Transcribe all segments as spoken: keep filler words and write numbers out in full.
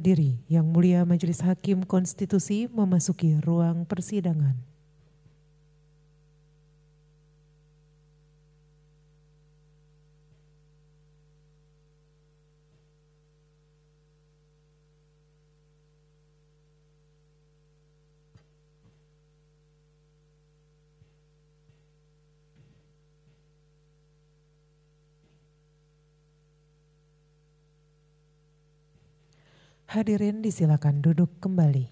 berdiri. Yang Mulia Majelis Hakim Konstitusi memasuki ruang persidangan. Hadirin disilakan duduk kembali.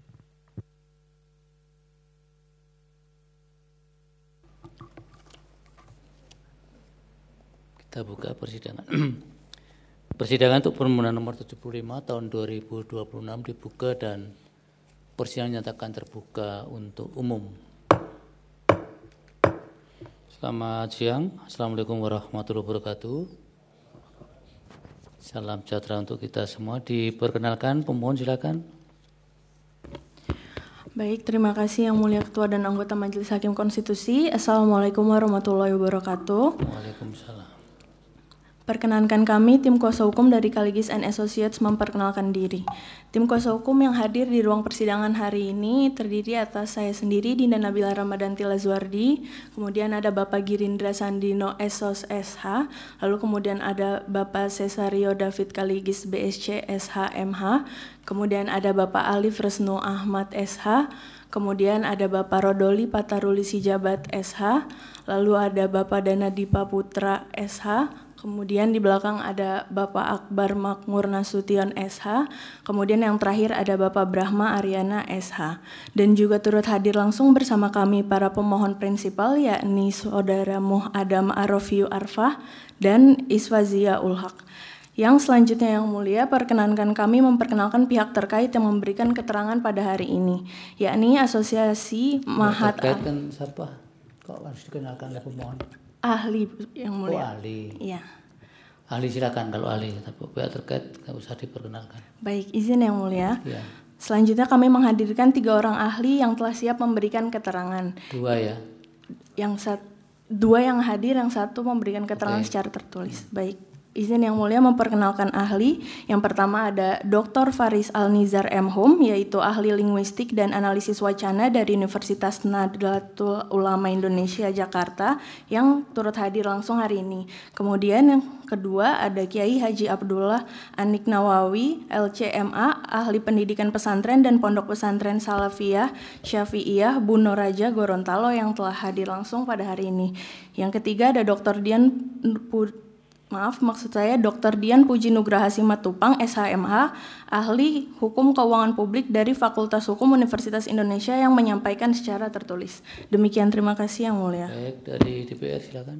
Kita buka persidangan. Persidangan untuk permohonan nomor tujuh puluh lima tahun dua ribu dua puluh enam dibuka dan persidangan nyatakan terbuka untuk umum. Selamat siang. Assalamualaikum warahmatullahi wabarakatuh. Salam sejahtera untuk kita semua. Diperkenalkan pemohon, silakan. Baik, terima kasih Yang Mulia Ketua dan anggota Majelis Hakim Konstitusi. Assalamualaikum warahmatullahi wabarakatuh. Waalaikumsalam. Perkenankan kami, tim kuasa hukum dari Kaligis and Associates memperkenalkan diri. Tim kuasa hukum yang hadir di ruang persidangan hari ini terdiri atas saya sendiri, Dinda Nabila Ramadanti Lazuardi, kemudian ada Bapak Girindra Sandino S O S S H, lalu kemudian ada Bapak Cesario David Kaligis B S C S H M H, kemudian ada Bapak Alif Resno Ahmad S H, kemudian ada Bapak Rodoli Pataruli Sijabat S H, lalu ada Bapak Danadipa Putra S H, kemudian di belakang ada Bapak Akbar Makmur Nasution S H, kemudian yang terakhir ada Bapak Brahma Aryana S H. Dan juga turut hadir langsung bersama kami para pemohon prinsipal, yakni Saudara Muh Adam Arofiu Arfah dan Iswazia Ulhaq. Yang selanjutnya Yang Mulia, perkenankan kami memperkenalkan pihak terkait yang memberikan keterangan pada hari ini, yakni Asosiasi Mahat. Terkait kan siapa? Kok harus dikenalkan oleh pemohon? Ahli Yang Mulia. Oh, ahli. Iya. Ahli silakan kalau ahli, tapi pihak terkait nggak usah diperkenalkan. Baik, izin Yang Mulia. Ya. Selanjutnya kami menghadirkan tiga orang ahli yang telah siap memberikan keterangan. Dua ya. Yang sat, dua yang hadir, yang satu memberikan keterangan Oke. secara tertulis. Baik. Izin Yang Mulia memperkenalkan ahli. Yang pertama ada Doktor Faris Al-Nizar M Hum, yaitu ahli linguistik dan analisis wacana dari Universitas Nahdlatul Ulama Indonesia Jakarta, yang turut hadir langsung hari ini. Kemudian yang kedua ada Kiai Haji Abdullah Anik Nawawi L C M A, ahli pendidikan pesantren dan pondok pesantren Salafiyah Syafi'iyah Buno Raja Gorontalo, yang telah hadir langsung pada hari ini. Yang ketiga ada Doktor Dian Pu- Maaf, maksud saya Doktor Dian Puji Nugraha Simatupang S H M H, ahli hukum keuangan publik dari Fakultas Hukum Universitas Indonesia, yang menyampaikan secara tertulis. Demikian, terima kasih Yang Mulia. Baik, dari D P R silakan.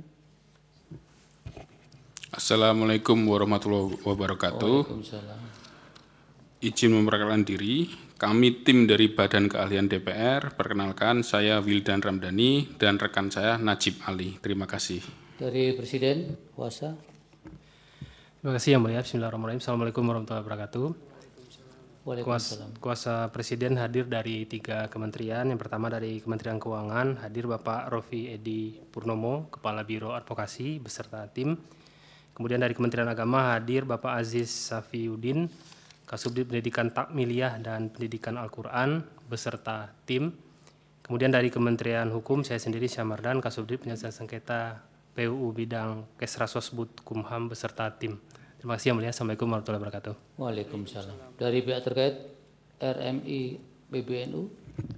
Assalamualaikum warahmatullahi wabarakatuh. Waalaikumsalam. Izin memperkenalkan diri, kami tim dari Badan Keahlian D P R. Perkenalkan, saya Wildan Ramdhani dan rekan saya Najib Ali. Terima kasih. Dari Presiden, kuasa. Terima kasih Yang Mulia. Bismillahirrahmanirrahim. Assalamualaikum warahmatullahi wabarakatuh. Kuasa, Waalaikumsalam. kuasa Presiden hadir dari tiga kementerian. Yang pertama dari Kementerian Keuangan, hadir Bapak Rofi Edi Purnomo, Kepala Biro Advokasi beserta tim. Kemudian dari Kementerian Agama hadir Bapak Aziz Safiuddin, Kasubdit Pendidikan Takmiliyah dan Pendidikan Al-Quran beserta tim. Kemudian dari Kementerian Hukum, saya sendiri Syamardan, Kasubdit Penyelesaian Sengketa P U U bidang Kesrasosbud Kumham beserta tim. Terima kasih Yang Mulia. Assalamualaikum warahmatullahi wabarakatuh. Waalaikumsalam. Dari pihak terkait R M I P B N U.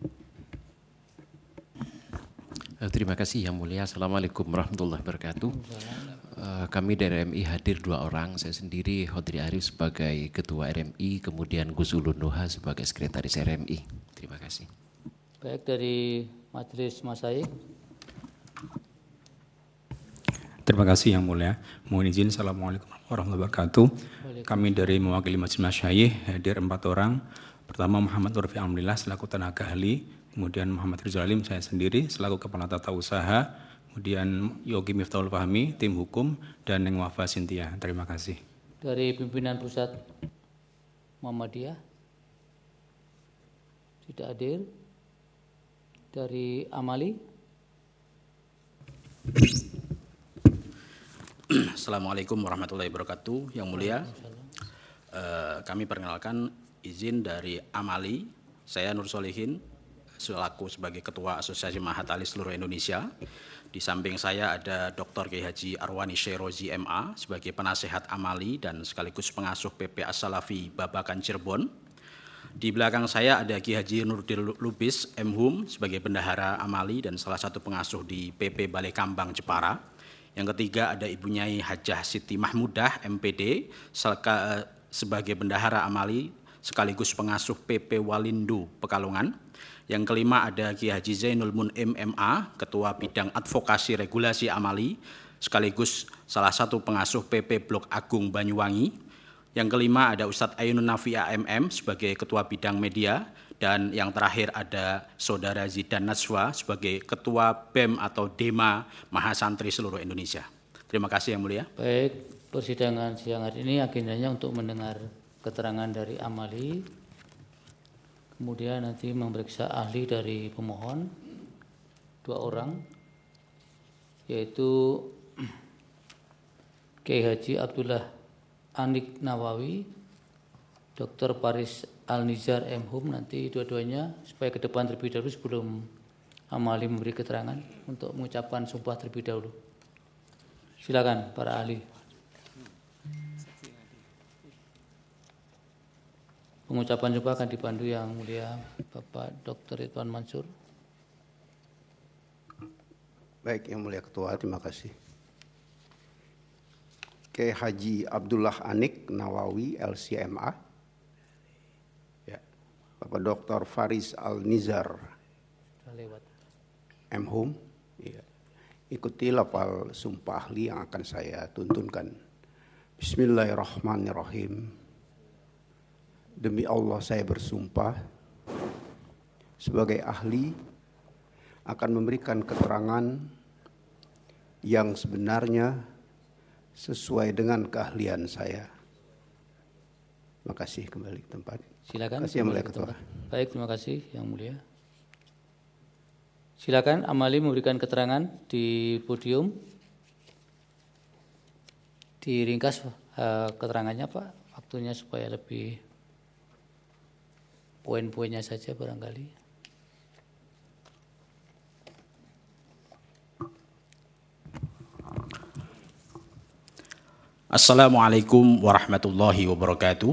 Terima kasih Yang Mulia. Assalamualaikum warahmatullahi wabarakatuh. Uh, kami dari R M I hadir dua orang. Saya sendiri Khodri Arif sebagai Ketua R M I, kemudian Gus Ulun Nuha sebagai Sekretaris R M I. Terima kasih. Baik, dari Majelis Masyayikh. Terima kasih Yang Mulia. Mohon izin, Assalamualaikum warahmatullahi wabarakatuh. Kami dari mewakili Majelis Masyayikh hadir empat orang. Pertama Muhammad Nurfi Alhamdulillah selaku tenaga ahli, kemudian Muhammad Rizal Alim saya sendiri selaku Kepala Tata Usaha, kemudian Yogi Miftahul Fahmi tim hukum, dan Neng Wafa Sintia. Terima kasih. Dari pimpinan pusat Muhammadiyah tidak hadir. Dari Amali. Assalamualaikum warahmatullahi wabarakatuh. Yang Mulia, Eh, kami perkenalkan izin dari Amali, saya Nur Solihin, selaku sebagai Ketua Asosiasi Mahat Ali seluruh Indonesia. Di samping saya ada Doktor Kiai Haji Arwani Syairozi M A sebagai penasehat Amali dan sekaligus pengasuh P P As-Salafi Babakan Cirebon. Di belakang saya ada Kiai Haji Nurdin Lubis M Hum sebagai bendahara Amali dan salah satu pengasuh di P P Balai Kambang Jepara. Yang ketiga ada Ibu Nyai Hajah Siti Mahmudah M P D sebagai bendahara Amali sekaligus pengasuh P P Walindo Pekalongan. Yang kelima ada Kiai Haji Zainul Mun'im M A, Ketua Bidang Advokasi Regulasi Amali, sekaligus salah satu pengasuh P P Blok Agung Banyuwangi. Yang kelima ada Ustadz Ainun Nafia M M sebagai Ketua Bidang Media. Dan yang terakhir ada Saudara Zidan Najwa sebagai Ketua B E M atau Dema Mahasantri seluruh Indonesia. Terima kasih Yang Mulia. Baik, persidangan siang hari ini agendanya untuk mendengar keterangan dari Amali, kemudian nanti memeriksa ahli dari pemohon, dua orang, yaitu Kiai Haji Abdullah Anik Nawawi, Doktor Faris Al-Nizar M Hum, nanti dua-duanya supaya ke depan terlebih dahulu sebelum Amali memberi keterangan untuk mengucapkan sumpah terlebih dahulu. Silakan para ahli. Pengucapan sumpah akan dipandu Yang Mulia Bapak Doktor Ridwan Mansur. Baik, Yang Mulia Ketua, terima kasih. Kiai Haji Abdullah Anik Nawawi L C M A. Ya. Bapak Doktor Faris Al-Nizar M Hum. Ya. Ikuti lafal sumpah ahli yang akan saya tuntunkan. Bismillahirrahmanirrahim. Demi Allah saya bersumpah sebagai ahli akan memberikan keterangan yang sebenarnya sesuai dengan keahlian saya. Terima kasih, kembali ke tempat. Silakan. Terima kasih Yang Mulia Ketua. Baik, terima kasih Yang Mulia. Silakan Amali memberikan keterangan di podium. Diringkas uh, keterangannya Pak, waktunya supaya lebih poin-poinnya saja barangkali. Assalamualaikum warahmatullahi wabarakatuh.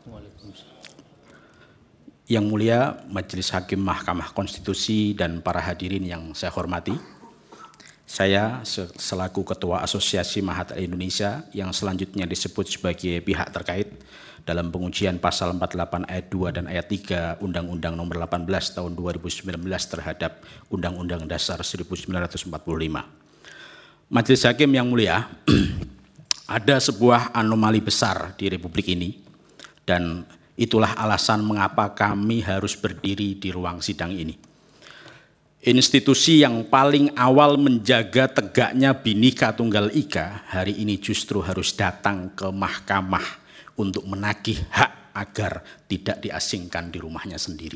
Yang Mulia Majelis Hakim Mahkamah Konstitusi dan para hadirin yang saya hormati, saya selaku Ketua Asosiasi Mahat Indonesia yang selanjutnya disebut sebagai pihak terkait dalam pengujian pasal empat puluh delapan ayat dua dan ayat tiga Undang-Undang Nomor delapan belas Tahun dua ribu sembilan belas terhadap Undang-Undang Dasar seribu sembilan ratus empat puluh lima. Majelis Hakim yang mulia, ada sebuah anomali besar di Republik ini dan itulah alasan mengapa kami harus berdiri di ruang sidang ini. Institusi yang paling awal menjaga tegaknya Bhinneka Tunggal Ika hari ini justru harus datang ke mahkamah untuk menagih hak agar tidak diasingkan di rumahnya sendiri.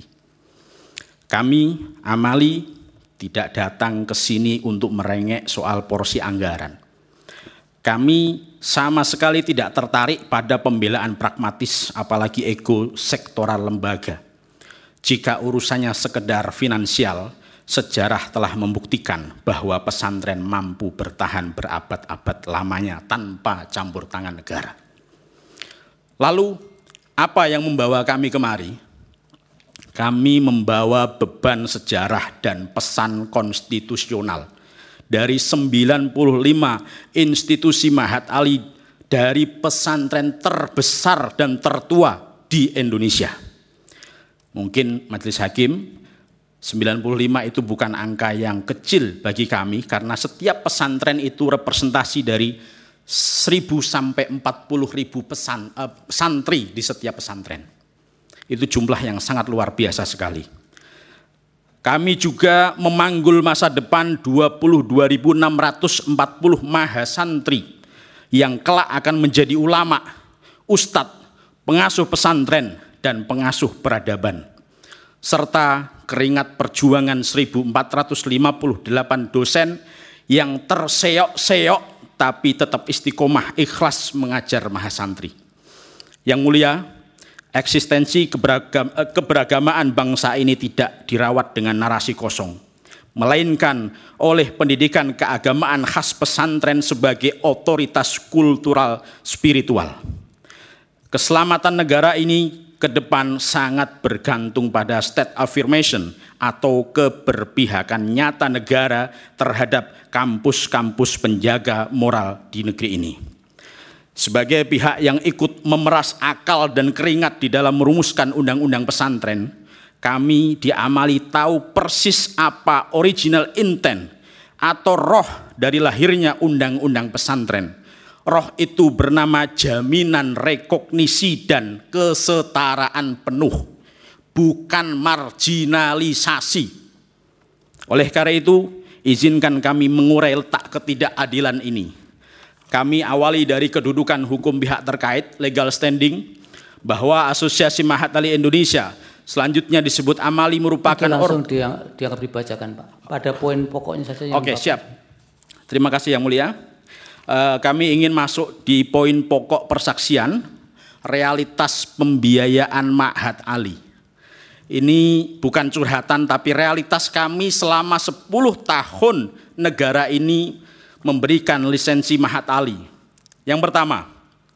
Kami, Amali, tidak datang ke sini untuk merengek soal porsi anggaran. Kami sama sekali tidak tertarik pada pembelaan pragmatis, apalagi ego sektoral lembaga. Jika urusannya sekedar finansial, sejarah telah membuktikan bahwa pesantren mampu bertahan berabad-abad lamanya tanpa campur tangan negara. Lalu, apa yang membawa kami kemari? Kami membawa beban sejarah dan pesan konstitusional dari sembilan puluh lima institusi Mahat Ali, dari pesantren terbesar dan tertua di Indonesia. Mungkin Majelis Hakim, sembilan puluh lima itu bukan angka yang kecil bagi kami karena setiap pesantren itu representasi dari seribu sampai empat puluh ribu pesan, uh, santri di setiap pesantren. Itu jumlah yang sangat luar biasa sekali. Kami juga memanggul masa depan dua puluh dua ribu enam ratus empat puluh mahasantri yang kelak akan menjadi ulama, ustadz, pengasuh pesantren, dan pengasuh peradaban. Serta keringat perjuangan seribu empat ratus lima puluh delapan dosen yang terseok-seok tapi tetap istiqomah ikhlas mengajar mahasantri. Yang mulia, eksistensi keberagam, keberagamaan bangsa ini tidak dirawat dengan narasi kosong, melainkan oleh pendidikan keagamaan khas pesantren sebagai otoritas kultural spiritual. Keselamatan negara ini ke depan sangat bergantung pada state affirmation atau keberpihakan nyata negara terhadap kampus-kampus penjaga moral di negeri ini. Sebagai pihak yang ikut memeras akal dan keringat di dalam merumuskan undang-undang pesantren, kami diamali tahu persis apa original intent atau roh dari lahirnya undang-undang pesantren. Roh itu bernama jaminan rekognisi dan kesetaraan penuh, bukan marginalisasi. Oleh karena itu, izinkan kami mengurai letak ketidakadilan ini. Kami awali dari kedudukan hukum pihak terkait, legal standing, bahwa Asosiasi Mahat Ali Indonesia, selanjutnya disebut AMALI, merupakan langsung diang, dianggap dibacakan, Pak. Pada poin pokoknya saja. Oke, okay, siap. Terima kasih Yang Mulia. Uh, kami ingin masuk di poin pokok persaksian, realitas pembiayaan Mahat Ali. Ini bukan curhatan, tapi realitas kami selama sepuluh tahun negara ini memberikan lisensi Mahat Ali. Yang pertama,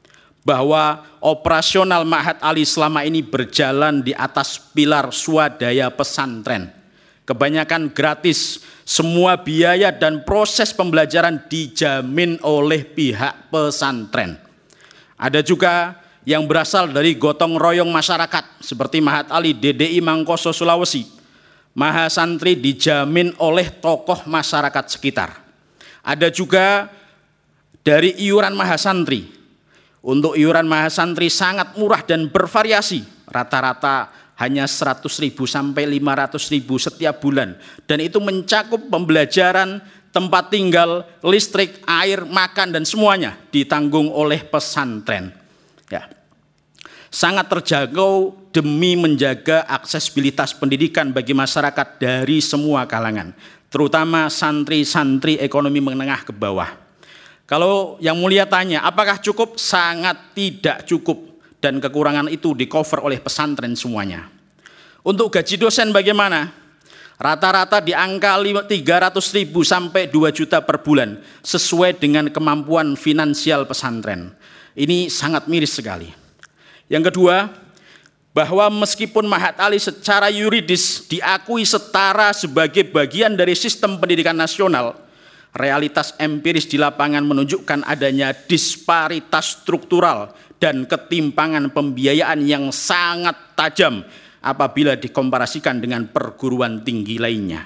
bahwa operasional Mahat Ali selama ini berjalan di atas pilar swadaya pesantren. Kebanyakan gratis, semua biaya dan proses pembelajaran dijamin oleh pihak pesantren. Ada juga yang berasal dari gotong royong masyarakat seperti Mahat Ali D D I Mangkoso Sulawesi. Mahasantri dijamin oleh tokoh masyarakat sekitar. Ada juga dari iuran mahasantri. Untuk iuran mahasantri sangat murah dan bervariasi, rata-rata hanya seratus ribu sampai lima ratus ribu setiap bulan. Dan itu mencakup pembelajaran, tempat tinggal, listrik, air, makan, dan semuanya ditanggung oleh pesantren. Ya. Sangat terjangkau demi menjaga aksesibilitas pendidikan bagi masyarakat dari semua kalangan, terutama santri-santri ekonomi menengah ke bawah. Kalau Yang Mulia tanya, apakah cukup? Sangat tidak cukup, dan kekurangan itu di cover oleh pesantren semuanya. Untuk gaji dosen bagaimana? Rata-rata di angka tiga ratus ribu sampai dua juta per bulan, sesuai dengan kemampuan finansial pesantren. Ini sangat miris sekali. Yang kedua, bahwa meskipun Mahat Ali secara yuridis diakui setara sebagai bagian dari sistem pendidikan nasional, realitas empiris di lapangan menunjukkan adanya disparitas struktural dan ketimpangan pembiayaan yang sangat tajam apabila dikomparasikan dengan perguruan tinggi lainnya.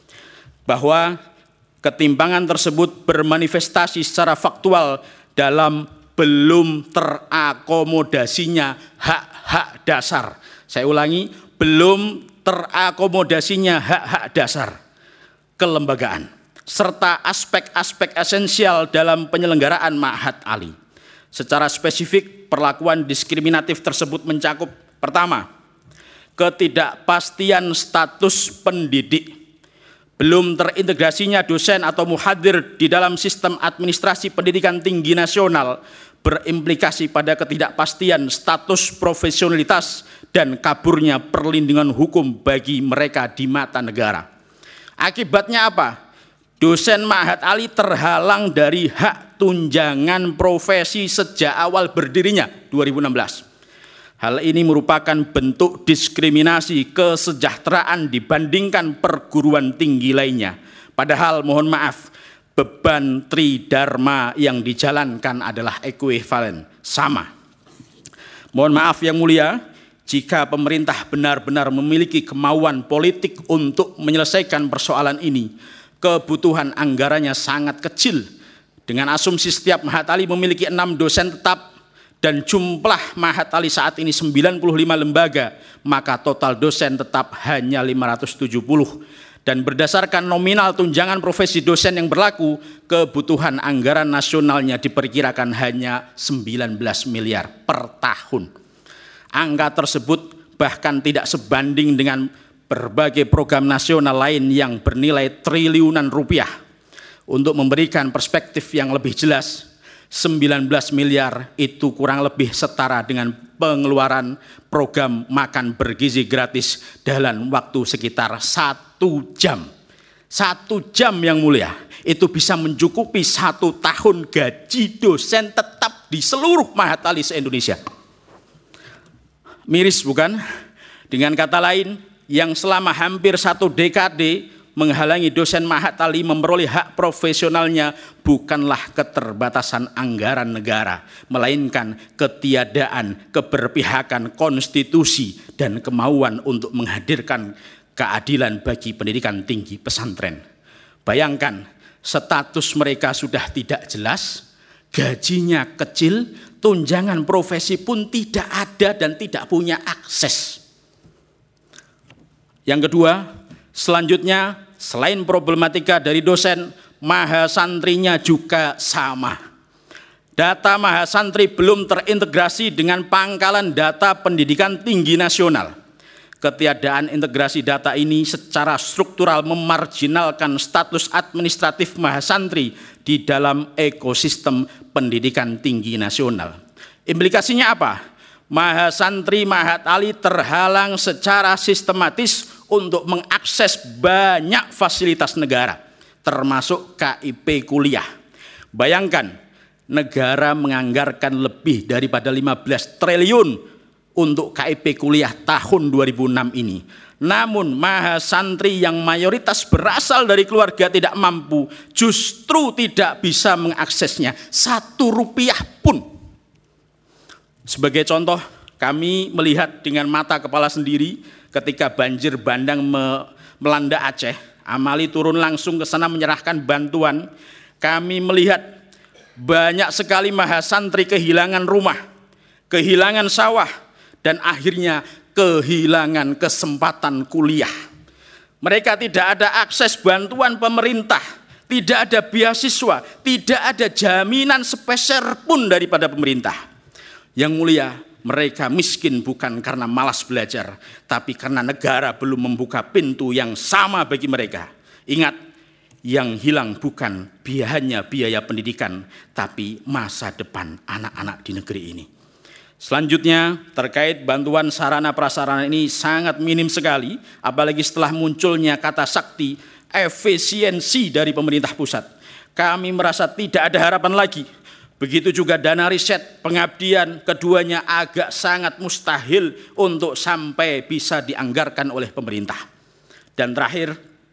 Bahwa ketimpangan tersebut bermanifestasi secara faktual dalam belum terakomodasinya hak-hak dasar. Saya ulangi, belum terakomodasinya hak-hak dasar kelembagaan, serta aspek-aspek esensial dalam penyelenggaraan Mahat Ali. Secara spesifik, perlakuan diskriminatif tersebut mencakup: pertama, ketidakpastian status pendidik, belum terintegrasinya dosen atau muhadir di dalam sistem administrasi pendidikan tinggi nasional, berimplikasi pada ketidakpastian status profesionalitas dan kaburnya perlindungan hukum bagi mereka di mata negara. Akibatnya apa? Dosen Mahat Ali terhalang dari hak tunjangan profesi sejak awal berdirinya dua ribu enam belas. Hal ini merupakan bentuk diskriminasi kesejahteraan dibandingkan perguruan tinggi lainnya. Padahal mohon maaf, beban tridharma yang dijalankan adalah ekuivalen, sama. Mohon maaf Yang Mulia, jika pemerintah benar-benar memiliki kemauan politik untuk menyelesaikan persoalan ini, kebutuhan anggarannya sangat kecil. Dengan asumsi setiap Mahat Ali memiliki enam dosen tetap dan jumlah Mahat Ali saat ini sembilan puluh lima lembaga, maka total dosen tetap hanya lima ratus tujuh puluh. Dan berdasarkan nominal tunjangan profesi dosen yang berlaku, kebutuhan anggaran nasionalnya diperkirakan hanya sembilan belas miliar per tahun. Angka tersebut bahkan tidak sebanding dengan berbagai program nasional lain yang bernilai triliunan rupiah. Untuk memberikan perspektif yang lebih jelas, sembilan belas miliar itu kurang lebih setara dengan pengeluaran program makan bergizi gratis dalam waktu sekitar satu jam. Satu jam yang mulia, itu bisa mencukupi satu tahun gaji dosen tetap di seluruh Mahatali se-Indonesia. Miris bukan? Dengan kata lain, yang selama hampir satu dekade menghalangi dosen Mahatali memperoleh hak profesionalnya bukanlah keterbatasan anggaran negara, melainkan ketiadaan keberpihakan konstitusi dan kemauan untuk menghadirkan keadilan bagi pendidikan tinggi pesantren. Bayangkan, status mereka sudah tidak jelas, gajinya kecil, tunjangan profesi pun tidak ada dan tidak punya akses. Yang kedua, selanjutnya selain problematika dari dosen, mahasantrinya juga sama. Data mahasantri belum terintegrasi dengan pangkalan data pendidikan tinggi nasional. Ketiadaan integrasi data ini secara struktural memarginalkan status administratif mahasantri di dalam ekosistem pendidikan tinggi nasional. Implikasinya apa? Mahasantri Mahatali terhalang secara sistematis untuk mengakses banyak fasilitas negara, termasuk K I P kuliah. Bayangkan, negara menganggarkan lebih daripada lima belas triliun untuk K I P kuliah tahun dua ribu enam ini. Namun mahasantri yang mayoritas berasal dari keluarga tidak mampu justru tidak bisa mengaksesnya satu rupiah pun. Sebagai contoh, kami melihat dengan mata kepala sendiri ketika banjir bandang me melanda Aceh. Amali turun langsung ke sana menyerahkan bantuan. Kami melihat banyak sekali mahasantri kehilangan rumah, kehilangan sawah, dan akhirnya kehilangan kesempatan kuliah. Mereka tidak ada akses bantuan pemerintah, tidak ada beasiswa, tidak ada jaminan sepeser pun daripada pemerintah. Yang mulia, mereka miskin bukan karena malas belajar, tapi karena negara belum membuka pintu yang sama bagi mereka. Ingat, yang hilang bukan hanya biaya pendidikan, tapi masa depan anak-anak di negeri ini. Selanjutnya, terkait bantuan sarana prasarana ini sangat minim sekali, apalagi setelah munculnya kata sakti efisiensi dari pemerintah pusat. Kami merasa tidak ada harapan lagi. Begitu juga dana riset, pengabdian, keduanya agak sangat mustahil untuk sampai bisa dianggarkan oleh pemerintah. Dan terakhir,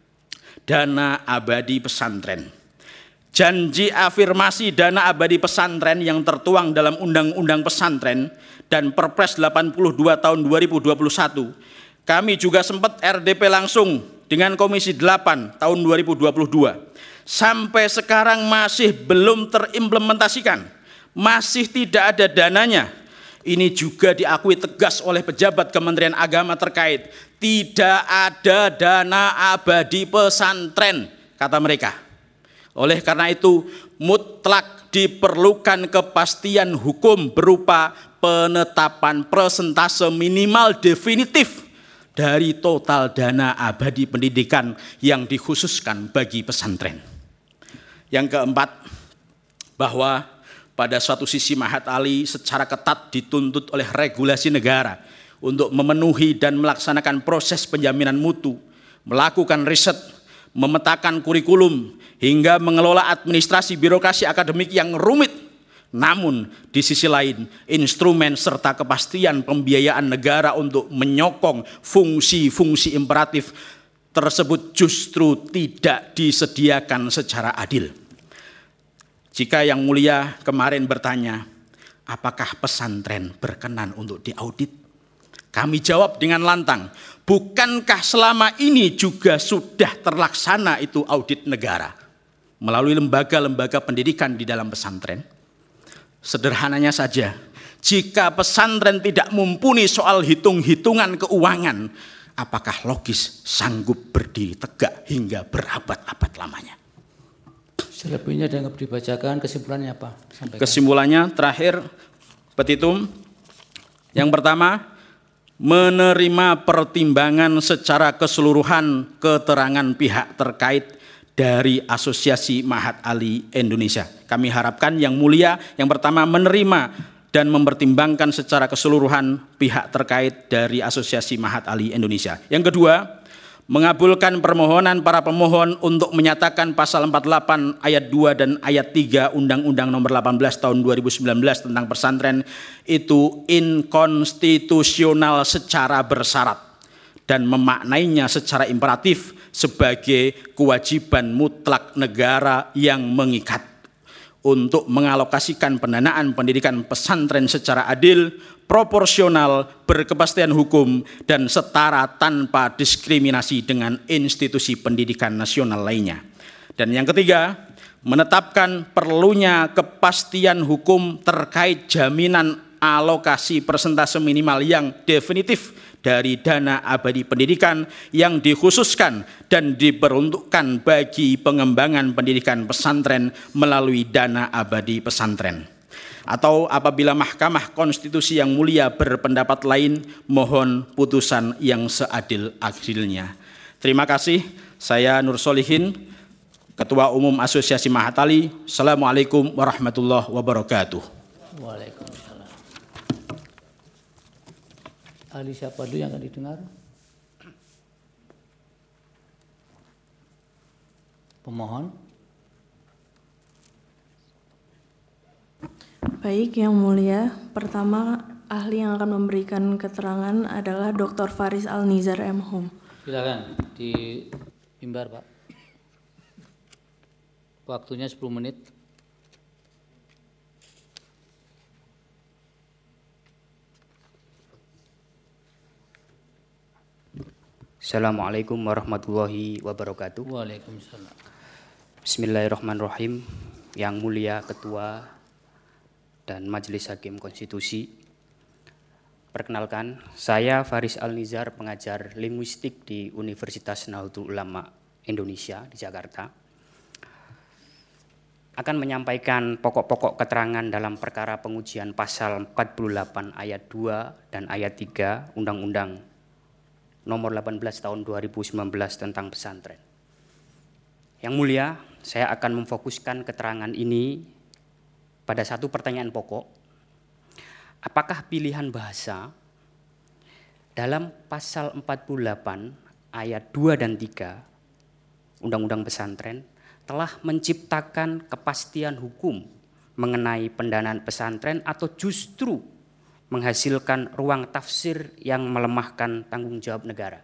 dana abadi pesantren. Janji afirmasi dana abadi pesantren yang tertuang dalam Undang-Undang Pesantren dan Perpres delapan puluh dua tahun dua ribu dua puluh satu. Kami juga sempat R D P langsung dengan Komisi delapan tahun dua ribu dua puluh dua. Sampai sekarang masih belum terimplementasikan, masih tidak ada dananya. Ini juga diakui tegas oleh pejabat Kementerian Agama terkait. Tidak ada dana abadi pesantren, kata mereka. Oleh karena itu, mutlak diperlukan kepastian hukum berupa penetapan persentase minimal definitif dari total dana abadi pendidikan yang dikhususkan bagi pesantren. Yang keempat, bahwa pada suatu sisi Mahatali secara ketat dituntut oleh regulasi negara untuk memenuhi dan melaksanakan proses penjaminan mutu, melakukan riset, memetakan kurikulum, hingga mengelola administrasi birokrasi akademik yang rumit. Namun di sisi lain, instrumen serta kepastian pembiayaan negara untuk menyokong fungsi-fungsi imperatif tersebut justru tidak disediakan secara adil. Jika Yang Mulia kemarin bertanya, apakah pesantren berkenan untuk diaudit? Kami jawab dengan lantang, bukankah selama ini juga sudah terlaksana itu audit negara melalui lembaga-lembaga pendidikan di dalam pesantren? Sederhananya saja, jika pesantren tidak mumpuni soal hitung-hitungan keuangan, apakah logis sanggup berdiri tegak hingga berabad-abad lamanya? Selebihnya dianggap dibacakan, kesimpulannya apa? Sampaikan. Kesimpulannya terakhir, petitum. Yang pertama, menerima pertimbangan secara keseluruhan keterangan pihak terkait dari Asosiasi Mahat Ali Indonesia. Kami harapkan Yang Mulia yang pertama menerima dan mempertimbangkan secara keseluruhan pihak terkait dari Asosiasi Mahat Ali Indonesia. Yang kedua, mengabulkan permohonan para pemohon untuk menyatakan pasal empat puluh delapan ayat dua dan ayat tiga Undang-Undang Nomor delapan belas Tahun dua ribu sembilan belas tentang pesantren itu inkonstitusional secara bersyarat dan memaknainya secara imperatif sebagai kewajiban mutlak negara yang mengikat untuk mengalokasikan pendanaan pendidikan pesantren secara adil, proporsional, berkepastian hukum, dan setara tanpa diskriminasi dengan institusi pendidikan nasional lainnya. Dan yang ketiga, menetapkan perlunya kepastian hukum terkait jaminan alokasi persentase minimal yang definitif dari dana abadi pendidikan yang dikhususkan dan diperuntukkan bagi pengembangan pendidikan pesantren melalui dana abadi pesantren. Atau apabila Mahkamah Konstitusi yang mulia berpendapat lain, mohon putusan yang seadil-adilnya. Terima kasih. Saya Nur Solihin, Ketua Umum Asosiasi Mahat Ali. Assalamualaikum warahmatullahi wabarakatuh. Waalaikumsalam. Ahli siapa dulu yang akan didengar? Pemohon. Baik, Yang Mulia. Pertama, ahli yang akan memberikan keterangan adalah Doktor Faris Alnizar M Hum. Silakan di mimbar, Pak. Waktunya sepuluh menit. Assalamualaikum warahmatullahi wabarakatuh. Waalaikumsalam. Bismillahirrahmanirrahim. Yang Mulia Ketua dan Majelis Hakim Konstitusi, perkenalkan, saya Faris Alnizar, pengajar linguistik di Universitas Nahdlatul Ulama Indonesia di Jakarta, akan menyampaikan pokok-pokok keterangan dalam perkara pengujian pasal empat puluh delapan ayat dua dan ayat tiga Undang-Undang Nomor delapan belas Tahun dua ribu sembilan belas tentang pesantren. Yang Mulia, saya akan memfokuskan keterangan ini pada satu pertanyaan pokok. Apakah pilihan bahasa dalam pasal empat puluh delapan ayat dua dan tiga Undang-Undang Pesantren telah menciptakan kepastian hukum mengenai pendanaan pesantren atau justru menghasilkan ruang tafsir yang melemahkan tanggung jawab negara?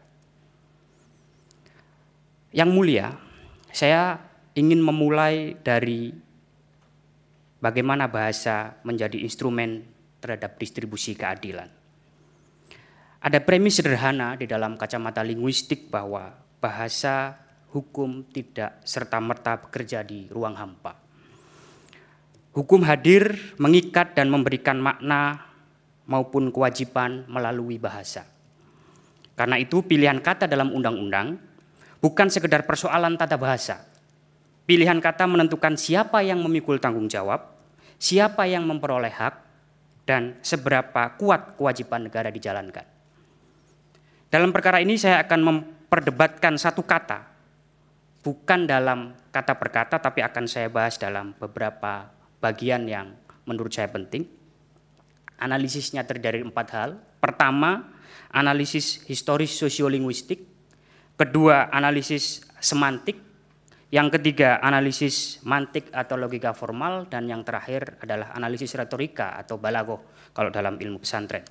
Yang Mulia, saya ingin memulai dari bagaimana bahasa menjadi instrumen terhadap distribusi keadilan. Ada premis sederhana di dalam kacamata linguistik bahwa bahasa hukum tidak serta-merta bekerja di ruang hampa. Hukum hadir mengikat dan memberikan makna maupun kewajiban melalui bahasa. Karena itu pilihan kata dalam undang-undang bukan sekedar persoalan tata bahasa. Pilihan kata menentukan siapa yang memikul tanggung jawab, siapa yang memperoleh hak, dan seberapa kuat kewajiban negara dijalankan. Dalam perkara ini saya akan memperdebatkan satu kata, bukan dalam kata per kata, tapi akan saya bahas dalam beberapa bagian yang menurut saya penting. Analisisnya terdiri dari empat hal. Pertama, analisis historis sosiolinguistik. Kedua, analisis semantik. Yang ketiga, analisis mantik atau logika formal. Dan yang terakhir adalah analisis retorika atau balaghah kalau dalam ilmu pesantren.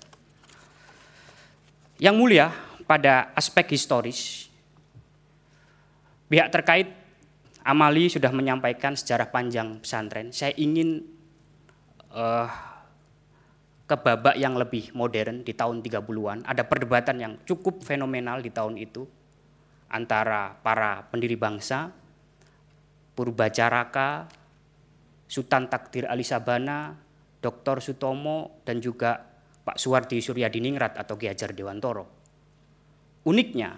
Yang Mulia, pada aspek historis, pihak terkait Amali sudah menyampaikan sejarah panjang pesantren. Saya ingin uh, ke babak yang lebih modern di tahun tiga puluhan. Ada perdebatan yang cukup fenomenal di tahun itu antara para pendiri bangsa, Purbacaraka, Sultan Takdir Ali Sabana, Doktor Sutomo, dan juga Pak Suwardi Suryadiningrat atau Ki Hajar Dewantoro. Uniknya,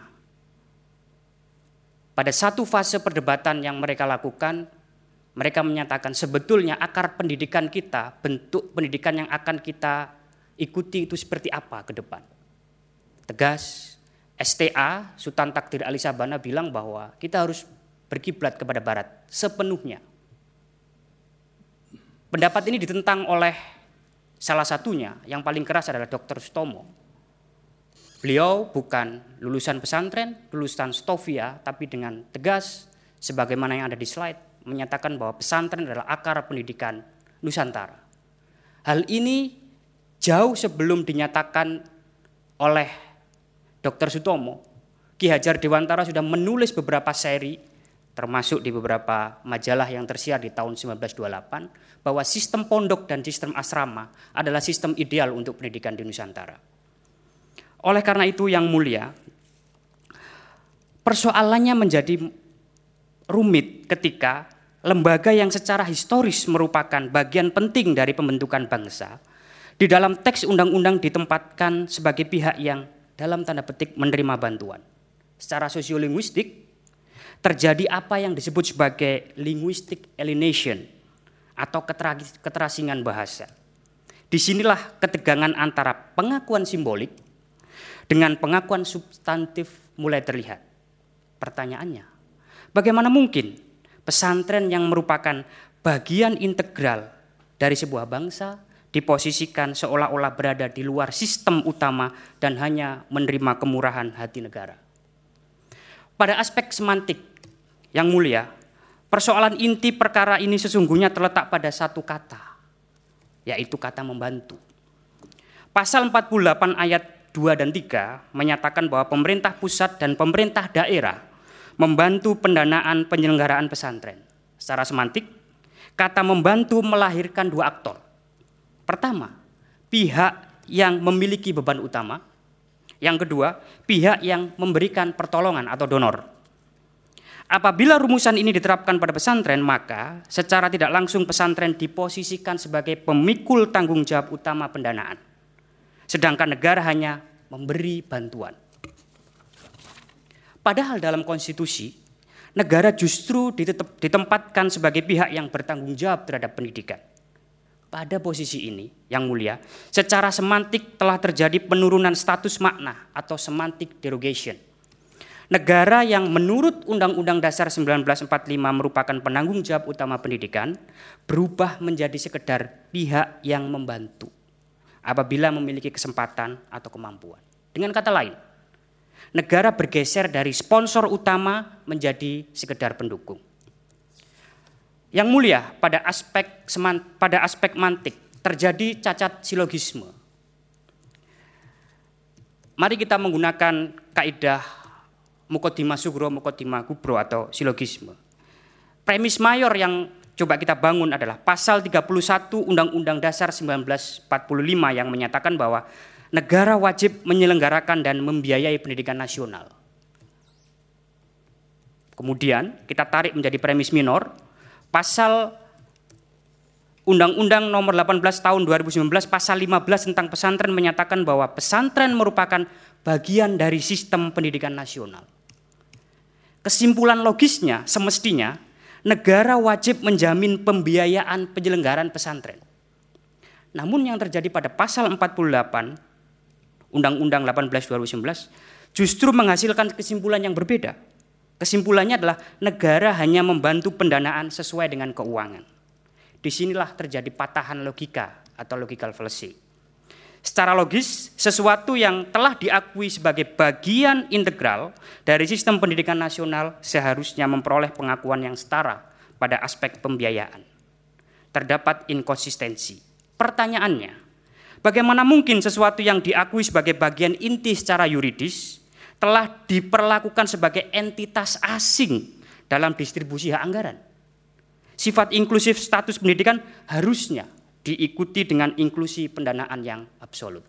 pada satu fase perdebatan yang mereka lakukan, mereka menyatakan sebetulnya akar pendidikan kita, bentuk pendidikan yang akan kita ikuti itu seperti apa ke depan. Tegas, S T A, Sultan Takdir Ali Sabana bilang bahwa kita harus berkiblat kepada barat sepenuhnya. Pendapat ini ditentang oleh salah satunya, yang paling keras adalah doktor Sutomo. Beliau bukan lulusan pesantren, lulusan Stovia, tapi dengan tegas, sebagaimana yang ada di slide, menyatakan bahwa pesantren adalah akar pendidikan Nusantara. Hal ini jauh sebelum dinyatakan oleh doktor Sutomo, Ki Hajar Dewantara sudah menulis beberapa seri, termasuk di beberapa majalah yang tersiar di tahun seribu sembilan ratus dua puluh delapan, bahwa sistem pondok dan sistem asrama adalah sistem ideal untuk pendidikan di Nusantara. Oleh karena itu yang mulia, persoalannya menjadi rumit ketika lembaga yang secara historis merupakan bagian penting dari pembentukan bangsa, di dalam teks undang-undang ditempatkan sebagai pihak yang dalam tanda petik menerima bantuan. Secara sosiolinguistik, terjadi apa yang disebut sebagai linguistic alienation atau keterasingan bahasa. Disinilah ketegangan antara pengakuan simbolik dengan pengakuan substantif mulai terlihat. Pertanyaannya, bagaimana mungkin pesantren yang merupakan bagian integral dari sebuah bangsa diposisikan seolah-olah berada di luar sistem utama dan hanya menerima kemurahan hati negara? Pada aspek semantik yang mulia, persoalan inti perkara ini sesungguhnya terletak pada satu kata, yaitu kata membantu. Pasal empat puluh delapan ayat dua dan tiga menyatakan bahwa pemerintah pusat dan pemerintah daerah membantu pendanaan penyelenggaraan pesantren. Secara semantik, kata membantu melahirkan dua aktor. Pertama, pihak yang memiliki beban utama. Yang kedua, pihak yang memberikan pertolongan atau donor. Apabila rumusan ini diterapkan pada pesantren, maka secara tidak langsung pesantren diposisikan sebagai pemikul tanggung jawab utama pendanaan. Sedangkan negara hanya memberi bantuan. Padahal dalam konstitusi, negara justru ditempatkan sebagai pihak yang bertanggung jawab terhadap pendidikan. Pada posisi ini, yang mulia, secara semantik telah terjadi penurunan status makna atau semantic derogation. Negara yang menurut Undang-Undang Dasar seribu sembilan ratus empat puluh lima merupakan penanggung jawab utama pendidikan berubah menjadi sekedar pihak yang membantu apabila memiliki kesempatan atau kemampuan. Dengan kata lain, negara bergeser dari sponsor utama menjadi sekedar pendukung. Yang mulia, pada aspek semant, pada aspek mantik terjadi cacat silogisme. Mari kita menggunakan kaidah Mukodimah Sugro, Mukodimah Kubro atau silogisme. Premis mayor yang coba kita bangun adalah pasal tiga puluh satu Undang-Undang Dasar seribu sembilan ratus empat puluh lima yang menyatakan bahwa negara wajib menyelenggarakan dan membiayai pendidikan nasional. Kemudian kita tarik menjadi premis minor, pasal Undang-Undang nomor delapan belas tahun dua ribu sembilan belas pasal lima belas tentang pesantren menyatakan bahwa pesantren merupakan bagian dari sistem pendidikan nasional. Kesimpulan logisnya semestinya negara wajib menjamin pembiayaan penyelenggaraan pesantren. Namun yang terjadi pada pasal empat puluh delapan Undang-Undang delapan belas dua ribu sembilan belas justru menghasilkan kesimpulan yang berbeda. Kesimpulannya adalah negara hanya membantu pendanaan sesuai dengan keuangan. Disinilah terjadi patahan logika atau logical fallacy. Secara logis, sesuatu yang telah diakui sebagai bagian integral dari sistem pendidikan nasional seharusnya memperoleh pengakuan yang setara pada aspek pembiayaan. Terdapat inkonsistensi. Pertanyaannya, bagaimana mungkin sesuatu yang diakui sebagai bagian inti secara yuridis telah diperlakukan sebagai entitas asing dalam distribusi hak anggaran? Sifat inklusif status pendidikan harusnya diikuti dengan inklusi pendanaan yang absolut.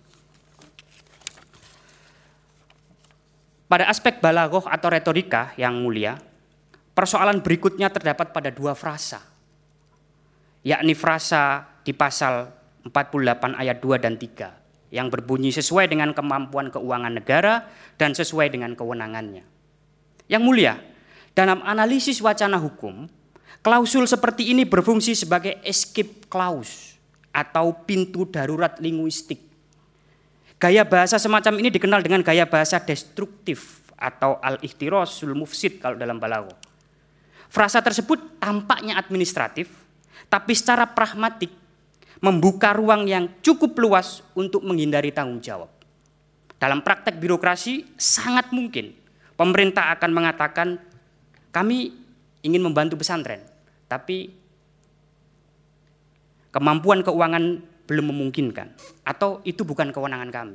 Pada aspek balaghah atau retorika yang mulia, persoalan berikutnya terdapat pada dua frasa, yakni frasa di pasal empat puluh delapan ayat dua dan tiga yang berbunyi sesuai dengan kemampuan keuangan negara dan sesuai dengan kewenangannya. Yang mulia, dalam analisis wacana hukum, klausul seperti ini berfungsi sebagai escape clause atau pintu darurat linguistik. Gaya bahasa semacam ini dikenal dengan gaya bahasa destruktif atau al-ikhtirosul mufsid kalau dalam balaghah. Frasa tersebut tampaknya administratif, tapi secara pragmatik membuka ruang yang cukup luas untuk menghindari tanggung jawab. Dalam praktek birokrasi sangat mungkin pemerintah akan mengatakan kami ingin membantu pesantren, tapi kemampuan keuangan belum memungkinkan atau itu bukan kewenangan kami.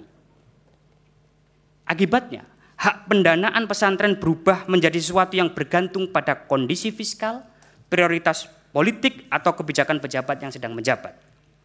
Akibatnya, hak pendanaan pesantren berubah menjadi sesuatu yang bergantung pada kondisi fiskal, prioritas politik, atau kebijakan pejabat yang sedang menjabat.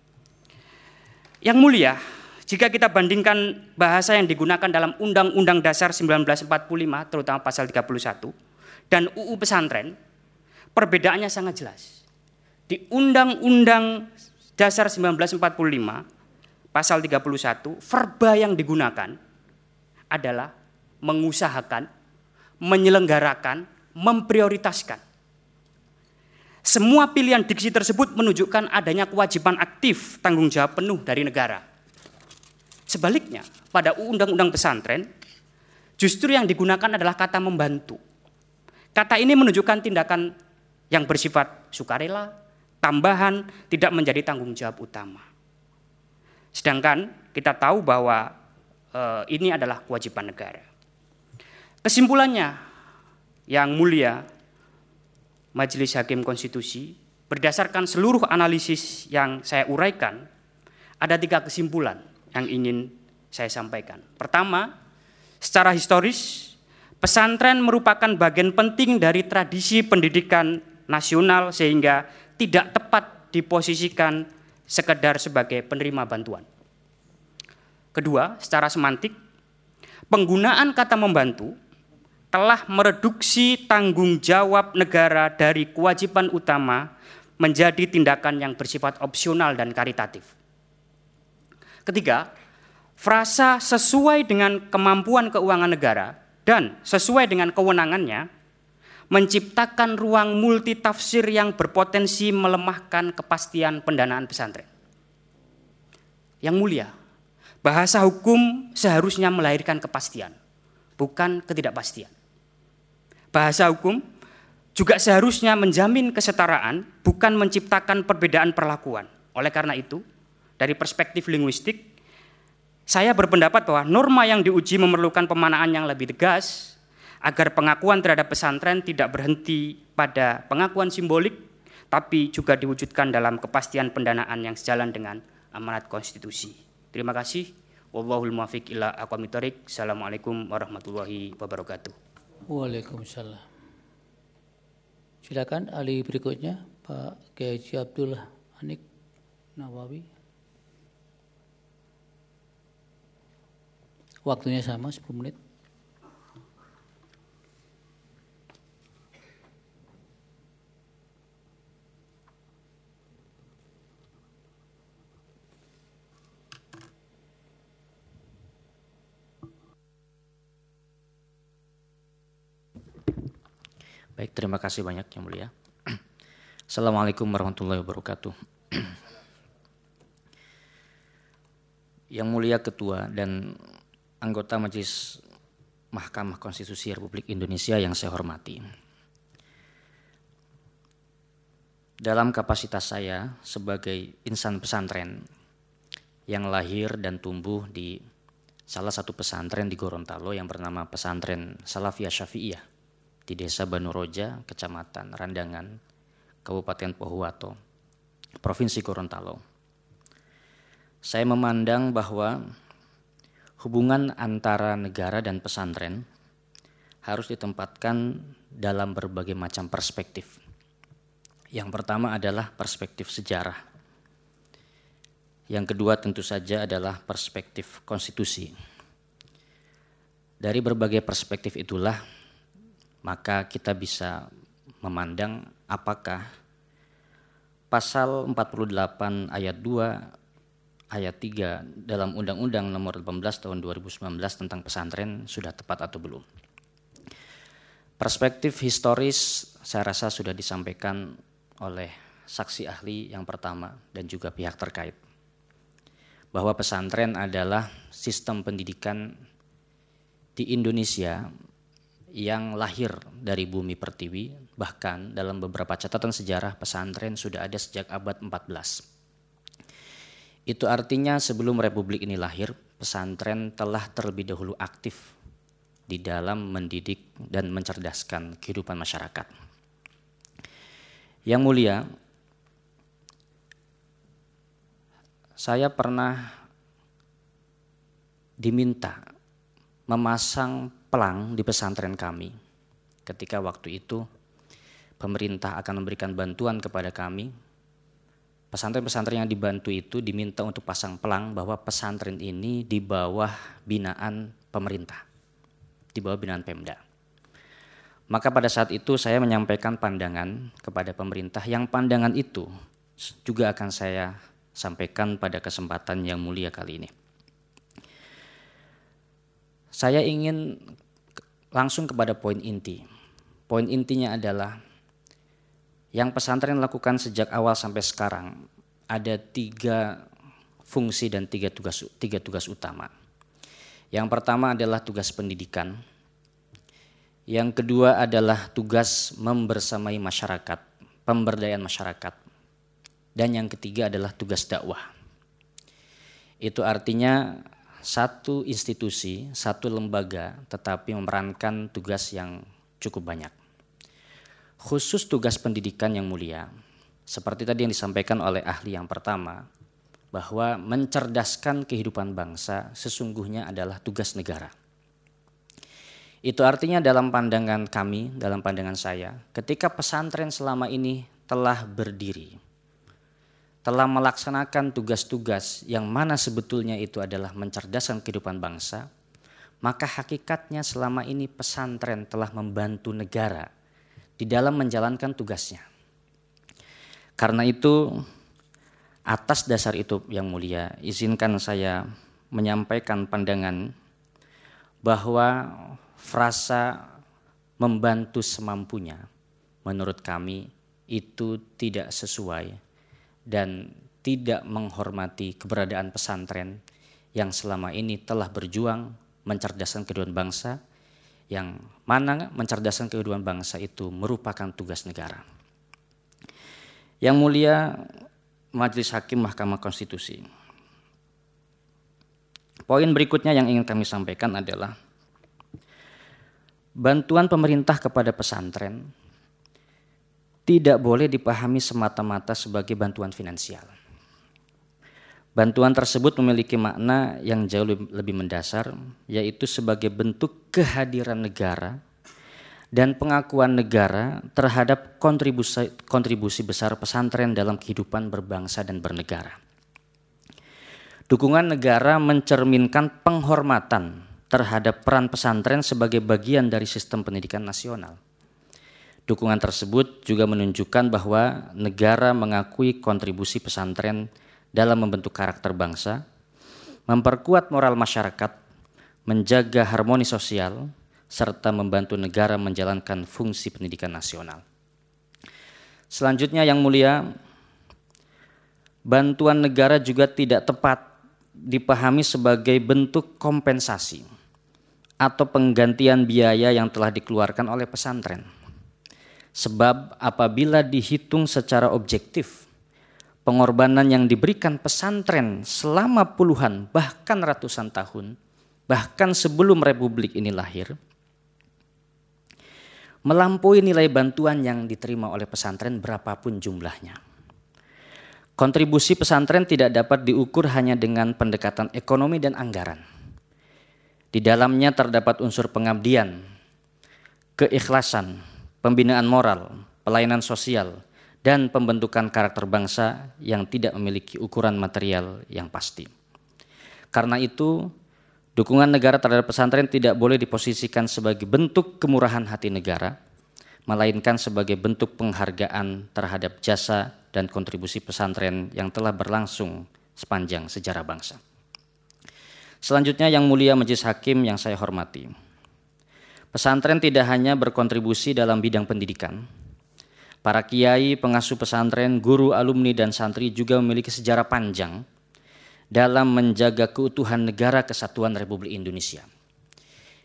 Yang mulia, jika kita bandingkan bahasa yang digunakan dalam Undang-Undang Dasar seribu sembilan ratus empat puluh lima, terutama pasal tiga puluh satu, dan U U Pesantren, perbedaannya sangat jelas. Di Undang-Undang Dasar seribu sembilan ratus empat puluh lima, pasal tiga puluh satu, verba yang digunakan adalah mengusahakan, menyelenggarakan, memprioritaskan. Semua pilihan diksi tersebut menunjukkan adanya kewajiban aktif tanggung jawab penuh dari negara. Sebaliknya, pada Undang-Undang Pesantren, justru yang digunakan adalah kata membantu. Kata ini menunjukkan tindakan yang bersifat sukarela, tambahan, tidak menjadi tanggung jawab utama. Sedangkan kita tahu bahwa eh, ini adalah kewajiban negara. Kesimpulannya, yang mulia Majelis Hakim Konstitusi, berdasarkan seluruh analisis yang saya uraikan, ada tiga kesimpulan yang ingin saya sampaikan. Pertama, secara historis, pesantren merupakan bagian penting dari tradisi pendidikan nasional sehingga tidak tepat diposisikan sekedar sebagai penerima bantuan. Kedua, secara semantik, penggunaan kata membantu telah mereduksi tanggung jawab negara dari kewajiban utama menjadi tindakan yang bersifat opsional dan karitatif. Ketiga, frasa sesuai dengan kemampuan keuangan negara dan sesuai dengan kewenangannya menciptakan ruang multitafsir yang berpotensi melemahkan kepastian pendanaan pesantren. Yang mulia, bahasa hukum seharusnya melahirkan kepastian, bukan ketidakpastian. Bahasa hukum juga seharusnya menjamin kesetaraan, bukan menciptakan perbedaan perlakuan. Oleh karena itu, dari perspektif linguistik, saya berpendapat bahwa norma yang diuji memerlukan pemanaan yang lebih tegas agar pengakuan terhadap pesantren tidak berhenti pada pengakuan simbolik, tapi juga diwujudkan dalam kepastian pendanaan yang sejalan dengan amanat konstitusi. Terima kasih. Wallahul muwaffiq ila aqwamit thoriq. Assalamualaikum warahmatullahi wabarakatuh. Waalaikumsalam. Silakan ahli berikutnya, Pak Kiai Haji Abdullah Anik Nawawi. Waktunya sama sepuluh menit. Baik, terima kasih banyak yang mulia. Assalamualaikum warahmatullahi wabarakatuh. Yang mulia Ketua dan anggota Majelis Mahkamah Konstitusi Republik Indonesia yang saya hormati. Dalam kapasitas saya sebagai insan pesantren yang lahir dan tumbuh di salah satu pesantren di Gorontalo yang bernama Pesantren Salafiyah Syafi'iyah di Desa Banuroja, Kecamatan Randangan, Kabupaten Pohuwato, Provinsi Gorontalo. Saya memandang bahwa hubungan antara negara dan pesantren harus ditempatkan dalam berbagai macam perspektif. Yang pertama adalah perspektif sejarah. Yang kedua tentu saja adalah perspektif konstitusi. Dari berbagai perspektif itulah maka kita bisa memandang apakah pasal empat puluh delapan ayat dua ayat tiga dalam Undang-Undang Nomor delapan belas Tahun dua ribu sembilan belas tentang pesantren sudah tepat atau belum. Perspektif historis saya rasa sudah disampaikan oleh saksi ahli yang pertama dan juga pihak terkait, bahwa pesantren adalah sistem pendidikan di Indonesia yang lahir dari bumi pertiwi, bahkan dalam beberapa catatan sejarah pesantren sudah ada sejak abad empat belas. Itu artinya sebelum Republik ini lahir, pesantren telah terlebih dahulu aktif di dalam mendidik dan mencerdaskan kehidupan masyarakat. Yang mulia, saya pernah diminta memasang pelang di pesantren kami ketika waktu itu pemerintah akan memberikan bantuan kepada kami. Pesantren-pesantren yang dibantu itu diminta untuk pasang pelang bahwa pesantren ini di bawah binaan pemerintah, di bawah binaan Pemda. Maka pada saat itu saya menyampaikan pandangan kepada pemerintah, yang pandangan itu juga akan saya sampaikan pada kesempatan yang mulia kali ini. Saya ingin langsung kepada poin inti. Poin intinya adalah yang pesantren lakukan sejak awal sampai sekarang ada tiga fungsi dan tiga tugas, tiga tugas utama. Yang pertama adalah tugas pendidikan. Yang kedua adalah tugas membersamai masyarakat, pemberdayaan masyarakat. Dan yang ketiga adalah tugas dakwah. Itu artinya satu institusi, satu lembaga, tetapi memerankan tugas yang cukup banyak. Khusus tugas pendidikan yang mulia, seperti tadi yang disampaikan oleh ahli yang pertama, bahwa mencerdaskan kehidupan bangsa sesungguhnya adalah tugas negara. Itu artinya dalam pandangan kami, dalam pandangan saya, ketika pesantren selama ini telah berdiri, telah melaksanakan tugas-tugas yang mana sebetulnya itu adalah mencerdaskan kehidupan bangsa, maka hakikatnya selama ini pesantren telah membantu negara di dalam menjalankan tugasnya. Karena itu, atas dasar itu yang mulia, izinkan saya menyampaikan pandangan bahwa frasa membantu semampunya menurut kami itu tidak sesuai dan tidak menghormati keberadaan pesantren yang selama ini telah berjuang mencerdaskan kehidupan bangsa, yang mana mencerdaskan kehidupan bangsa itu merupakan tugas negara. Yang mulia Majelis Hakim Mahkamah Konstitusi. Poin berikutnya yang ingin kami sampaikan adalah bantuan pemerintah kepada pesantren tidak boleh dipahami semata-mata sebagai bantuan finansial. Bantuan tersebut memiliki makna yang jauh lebih mendasar, yaitu sebagai bentuk kehadiran negara dan pengakuan negara terhadap kontribusi, kontribusi besar pesantren dalam kehidupan berbangsa dan bernegara. Dukungan negara mencerminkan penghormatan terhadap peran pesantren sebagai bagian dari sistem pendidikan nasional. Dukungan tersebut juga menunjukkan bahwa negara mengakui kontribusi pesantren dalam membentuk karakter bangsa, memperkuat moral masyarakat, menjaga harmoni sosial, serta membantu negara menjalankan fungsi pendidikan nasional. Selanjutnya yang mulia, bantuan negara juga tidak tepat dipahami sebagai bentuk kompensasi atau penggantian biaya yang telah dikeluarkan oleh pesantren. Sebab apabila dihitung secara objektif, pengorbanan yang diberikan pesantren selama puluhan bahkan ratusan tahun, bahkan sebelum Republik ini lahir, melampaui nilai bantuan yang diterima oleh pesantren berapapun jumlahnya. Kontribusi pesantren tidak dapat diukur hanya dengan pendekatan ekonomi dan anggaran. Di dalamnya terdapat unsur pengabdian, keikhlasan, pembinaan moral, pelayanan sosial, dan pembentukan karakter bangsa yang tidak memiliki ukuran material yang pasti. Karena itu, dukungan negara terhadap pesantren tidak boleh diposisikan sebagai bentuk kemurahan hati negara, melainkan sebagai bentuk penghargaan terhadap jasa dan kontribusi pesantren yang telah berlangsung sepanjang sejarah bangsa. Selanjutnya yang mulia Majelis Hakim yang saya hormati. Pesantren tidak hanya berkontribusi dalam bidang pendidikan. Para kiai, pengasuh pesantren, guru, alumni, dan santri juga memiliki sejarah panjang dalam menjaga keutuhan negara kesatuan Republik Indonesia.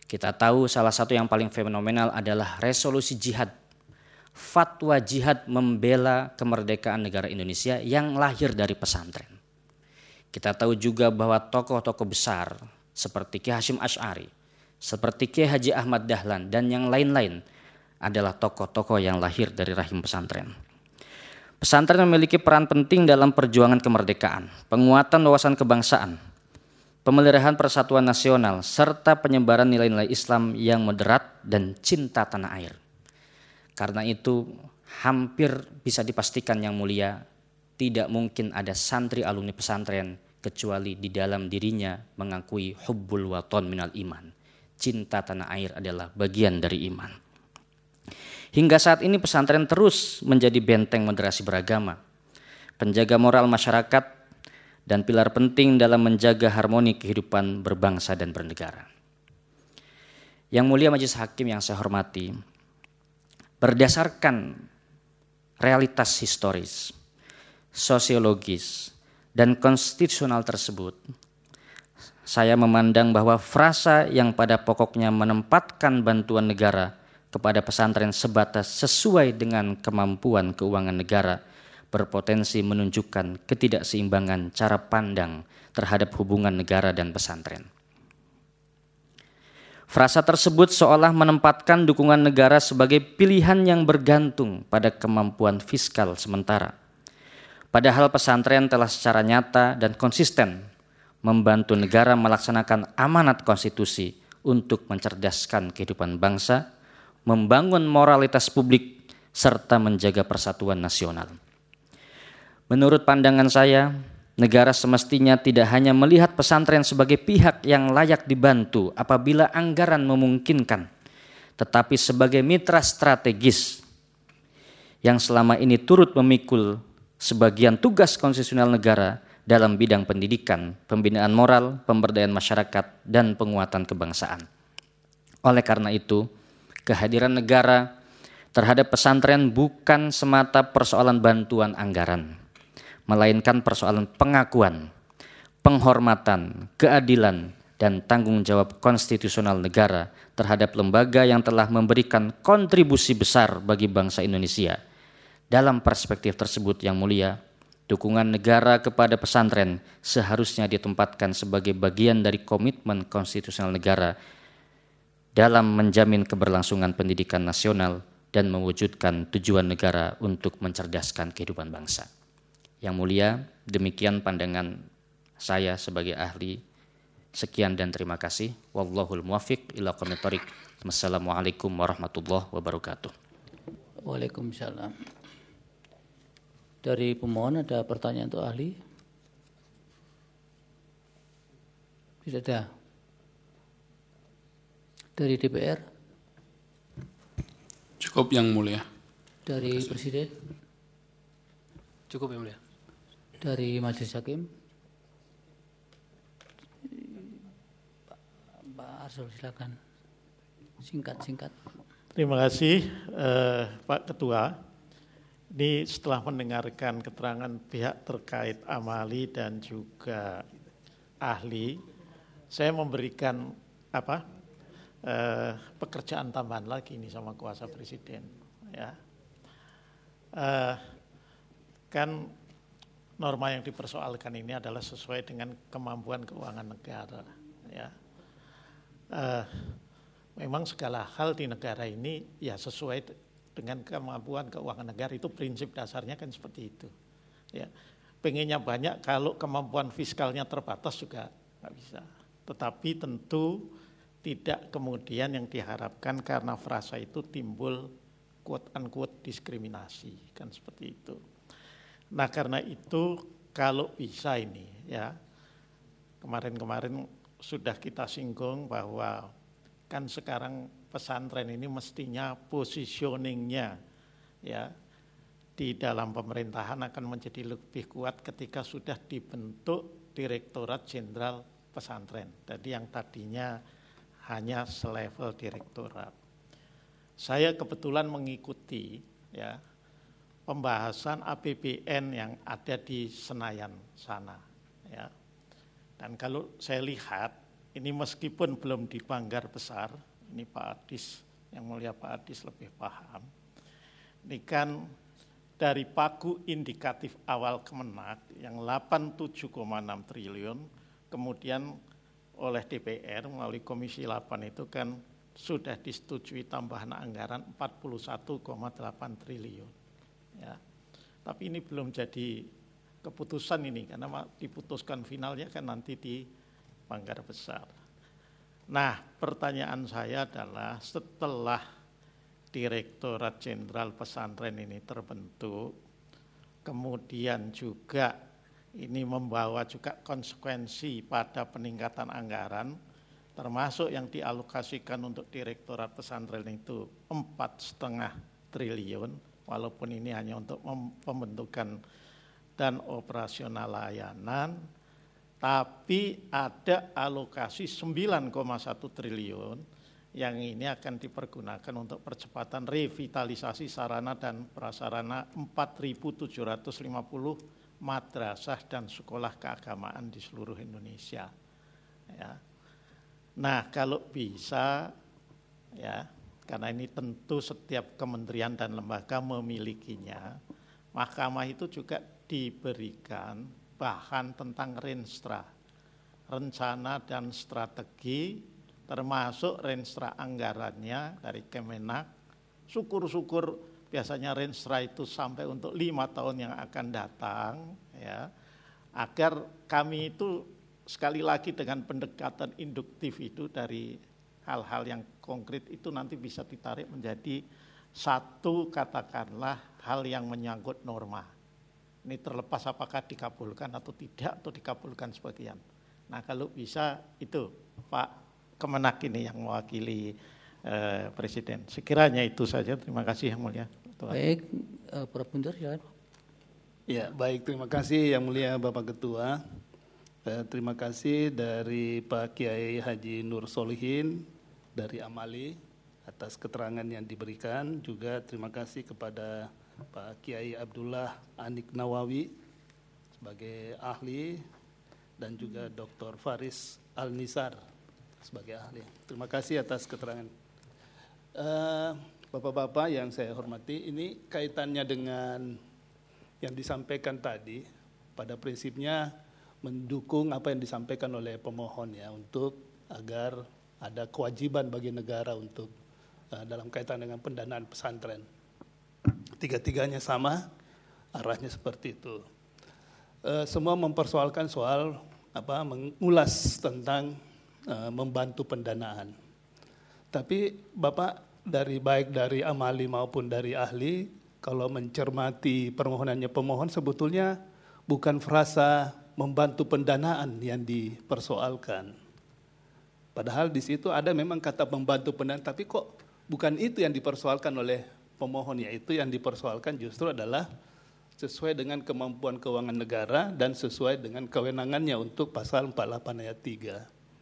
Kita tahu salah satu yang paling fenomenal adalah resolusi jihad, fatwa jihad membela kemerdekaan negara Indonesia yang lahir dari pesantren. Kita tahu juga bahwa tokoh-tokoh besar seperti Ki Hasyim Asy'ari, seperti Ki Haji Ahmad Dahlan dan yang lain-lain adalah tokoh-tokoh yang lahir dari rahim pesantren. Pesantren memiliki peran penting dalam perjuangan kemerdekaan, penguatan wawasan kebangsaan, pemeliharaan persatuan nasional, serta penyebaran nilai-nilai Islam yang moderat dan cinta tanah air. Karena itu hampir bisa dipastikan Yang Mulia, tidak mungkin ada santri alumni pesantren kecuali di dalam dirinya mengakui hubbul waton minal iman. Cinta tanah air adalah bagian dari iman. Hingga saat ini pesantren terus menjadi benteng moderasi beragama, penjaga moral masyarakat, dan pilar penting dalam menjaga harmoni kehidupan berbangsa dan bernegara. Yang Mulia Majelis Hakim yang saya hormati, berdasarkan realitas historis, sosiologis, dan konstitusional tersebut, saya memandang bahwa frasa yang pada pokoknya menempatkan bantuan negara kepada pesantren sebatas sesuai dengan kemampuan keuangan negara berpotensi menunjukkan ketidakseimbangan cara pandang terhadap hubungan negara dan pesantren. Frasa tersebut seolah menempatkan dukungan negara sebagai pilihan yang bergantung pada kemampuan fiskal sementara. Padahal pesantren telah secara nyata dan konsisten membantu negara melaksanakan amanat konstitusi untuk mencerdaskan kehidupan bangsa, membangun moralitas publik, serta menjaga persatuan nasional. Menurut pandangan saya, negara semestinya tidak hanya melihat pesantren sebagai pihak yang layak dibantu apabila anggaran memungkinkan, tetapi sebagai mitra strategis yang selama ini turut memikul sebagian tugas konstitusional negara dalam bidang pendidikan, pembinaan moral, pemberdayaan masyarakat, dan penguatan kebangsaan. Oleh karena itu, kehadiran negara terhadap pesantren bukan semata persoalan bantuan anggaran, melainkan persoalan pengakuan, penghormatan, keadilan, dan tanggung jawab konstitusional negara terhadap lembaga yang telah memberikan kontribusi besar bagi bangsa Indonesia. Dalam perspektif tersebut, Yang Mulia, dukungan negara kepada pesantren seharusnya ditempatkan sebagai bagian dari komitmen konstitusional negara dalam menjamin keberlangsungan pendidikan nasional dan mewujudkan tujuan negara untuk mencerdaskan kehidupan bangsa. Yang Mulia, demikian pandangan saya sebagai ahli. Sekian dan terima kasih. Wallahul muwaffiq ila aqwamit thoriq. Wassalamualaikum warahmatullahi wabarakatuh. Waalaikumsalam. Dari pemohon ada pertanyaan untuk ahli? Tidak ada. Dari D P R? Cukup Yang Mulia. Dari Presiden? Cukup Yang Mulia. Dari Majelis Hakim? Pak Arsul, silakan. Singkat-singkat. Terima kasih eh, Pak Ketua. Ini setelah mendengarkan keterangan pihak terkait amali dan juga ahli, saya memberikan apa eh, pekerjaan tambahan lagi ini sama kuasa Presiden. Ya, eh, kan norma yang dipersoalkan ini adalah sesuai dengan kemampuan keuangan negara. Ya, eh, memang segala hal di negara ini ya sesuai dengan kemampuan keuangan negara, itu prinsip dasarnya kan seperti itu. Ya, pengennya banyak, kalau kemampuan fiskalnya terbatas juga nggak bisa. Tetapi tentu tidak kemudian yang diharapkan karena frasa itu timbul quote unquote diskriminasi, kan seperti itu. Nah karena itu kalau bisa ini ya, kemarin-kemarin sudah kita singgung bahwa kan sekarang pesantren ini mestinya positioningnya ya di dalam pemerintahan akan menjadi lebih kuat ketika sudah dibentuk Direktorat Jenderal Pesantren. Jadi yang tadinya hanya selevel direktorat. Saya kebetulan mengikuti ya pembahasan A P B N yang ada di Senayan sana ya. Dan kalau saya lihat ini meskipun belum dibanggar besar, ini Pak Adis, yang mulia Pak Adis lebih paham. Ini kan dari pagu indikatif awal Kemenak yang delapan puluh tujuh koma enam triliun, kemudian oleh D P R melalui Komisi delapan itu kan sudah disetujui tambahan anggaran empat puluh satu koma delapan triliun. Ya. Tapi ini belum jadi keputusan ini, karena diputuskan finalnya kan nanti di Banggar Besar. Nah, pertanyaan saya adalah setelah Direktorat Jenderal Pesantren ini terbentuk, kemudian juga ini membawa juga konsekuensi pada peningkatan anggaran, termasuk yang dialokasikan untuk Direktorat Pesantren itu empat koma lima triliun, walaupun ini hanya untuk pembentukan dan operasional layanan, tapi ada alokasi sembilan koma satu triliun yang ini akan dipergunakan untuk percepatan revitalisasi sarana dan prasarana empat ribu tujuh ratus lima puluh madrasah dan sekolah keagamaan di seluruh Indonesia. Ya. Nah, kalau bisa, ya, karena ini tentu setiap kementerian dan lembaga memilikinya, Mahkamah itu juga diberikan bahan tentang Renstra, rencana dan strategi, termasuk Renstra anggarannya dari Kemenak. Syukur-syukur biasanya Renstra itu sampai untuk lima tahun yang akan datang, ya, agar kami itu sekali lagi dengan pendekatan induktif itu dari hal-hal yang konkret itu nanti bisa ditarik menjadi satu, katakanlah hal yang menyangkut norma. Ini terlepas apakah dikabulkan atau tidak, atau dikabulkan sebagian. Nah, kalau bisa itu Pak Kemenak ini yang mewakili eh, Presiden. Sekiranya itu saja. Terima kasih Yang Mulia. Baik, uh, Prof Guntur, silakan. Ya, baik, terima kasih Yang Mulia Bapak Ketua. Eh, terima kasih dari Pak Kiai Haji Nur Solihin dari Amali atas keterangan yang diberikan. Juga terima kasih kepada Pak Kiai Abdullah Anik Nawawi sebagai ahli dan juga Doktor Faris Al-Nizar sebagai ahli. Terima kasih atas keterangan. Uh, Bapak-bapak yang saya hormati, ini kaitannya dengan yang disampaikan tadi, pada prinsipnya mendukung apa yang disampaikan oleh pemohon ya, untuk agar ada kewajiban bagi negara untuk uh, dalam kaitan dengan pendanaan pesantren. Tiga-tiganya sama, arahnya seperti itu. Uh, semua mempersoalkan soal apa, mengulas tentang uh, membantu pendanaan. Tapi Bapak dari baik dari amali maupun dari ahli, kalau mencermati permohonannya pemohon sebetulnya bukan frasa membantu pendanaan yang dipersoalkan. Padahal di situ ada memang kata membantu pendanaan, tapi kok bukan itu yang dipersoalkan oleh pemohon, yaitu yang dipersoalkan justru adalah sesuai dengan kemampuan keuangan negara dan sesuai dengan kewenangannya untuk pasal empat puluh delapan ayat tiga.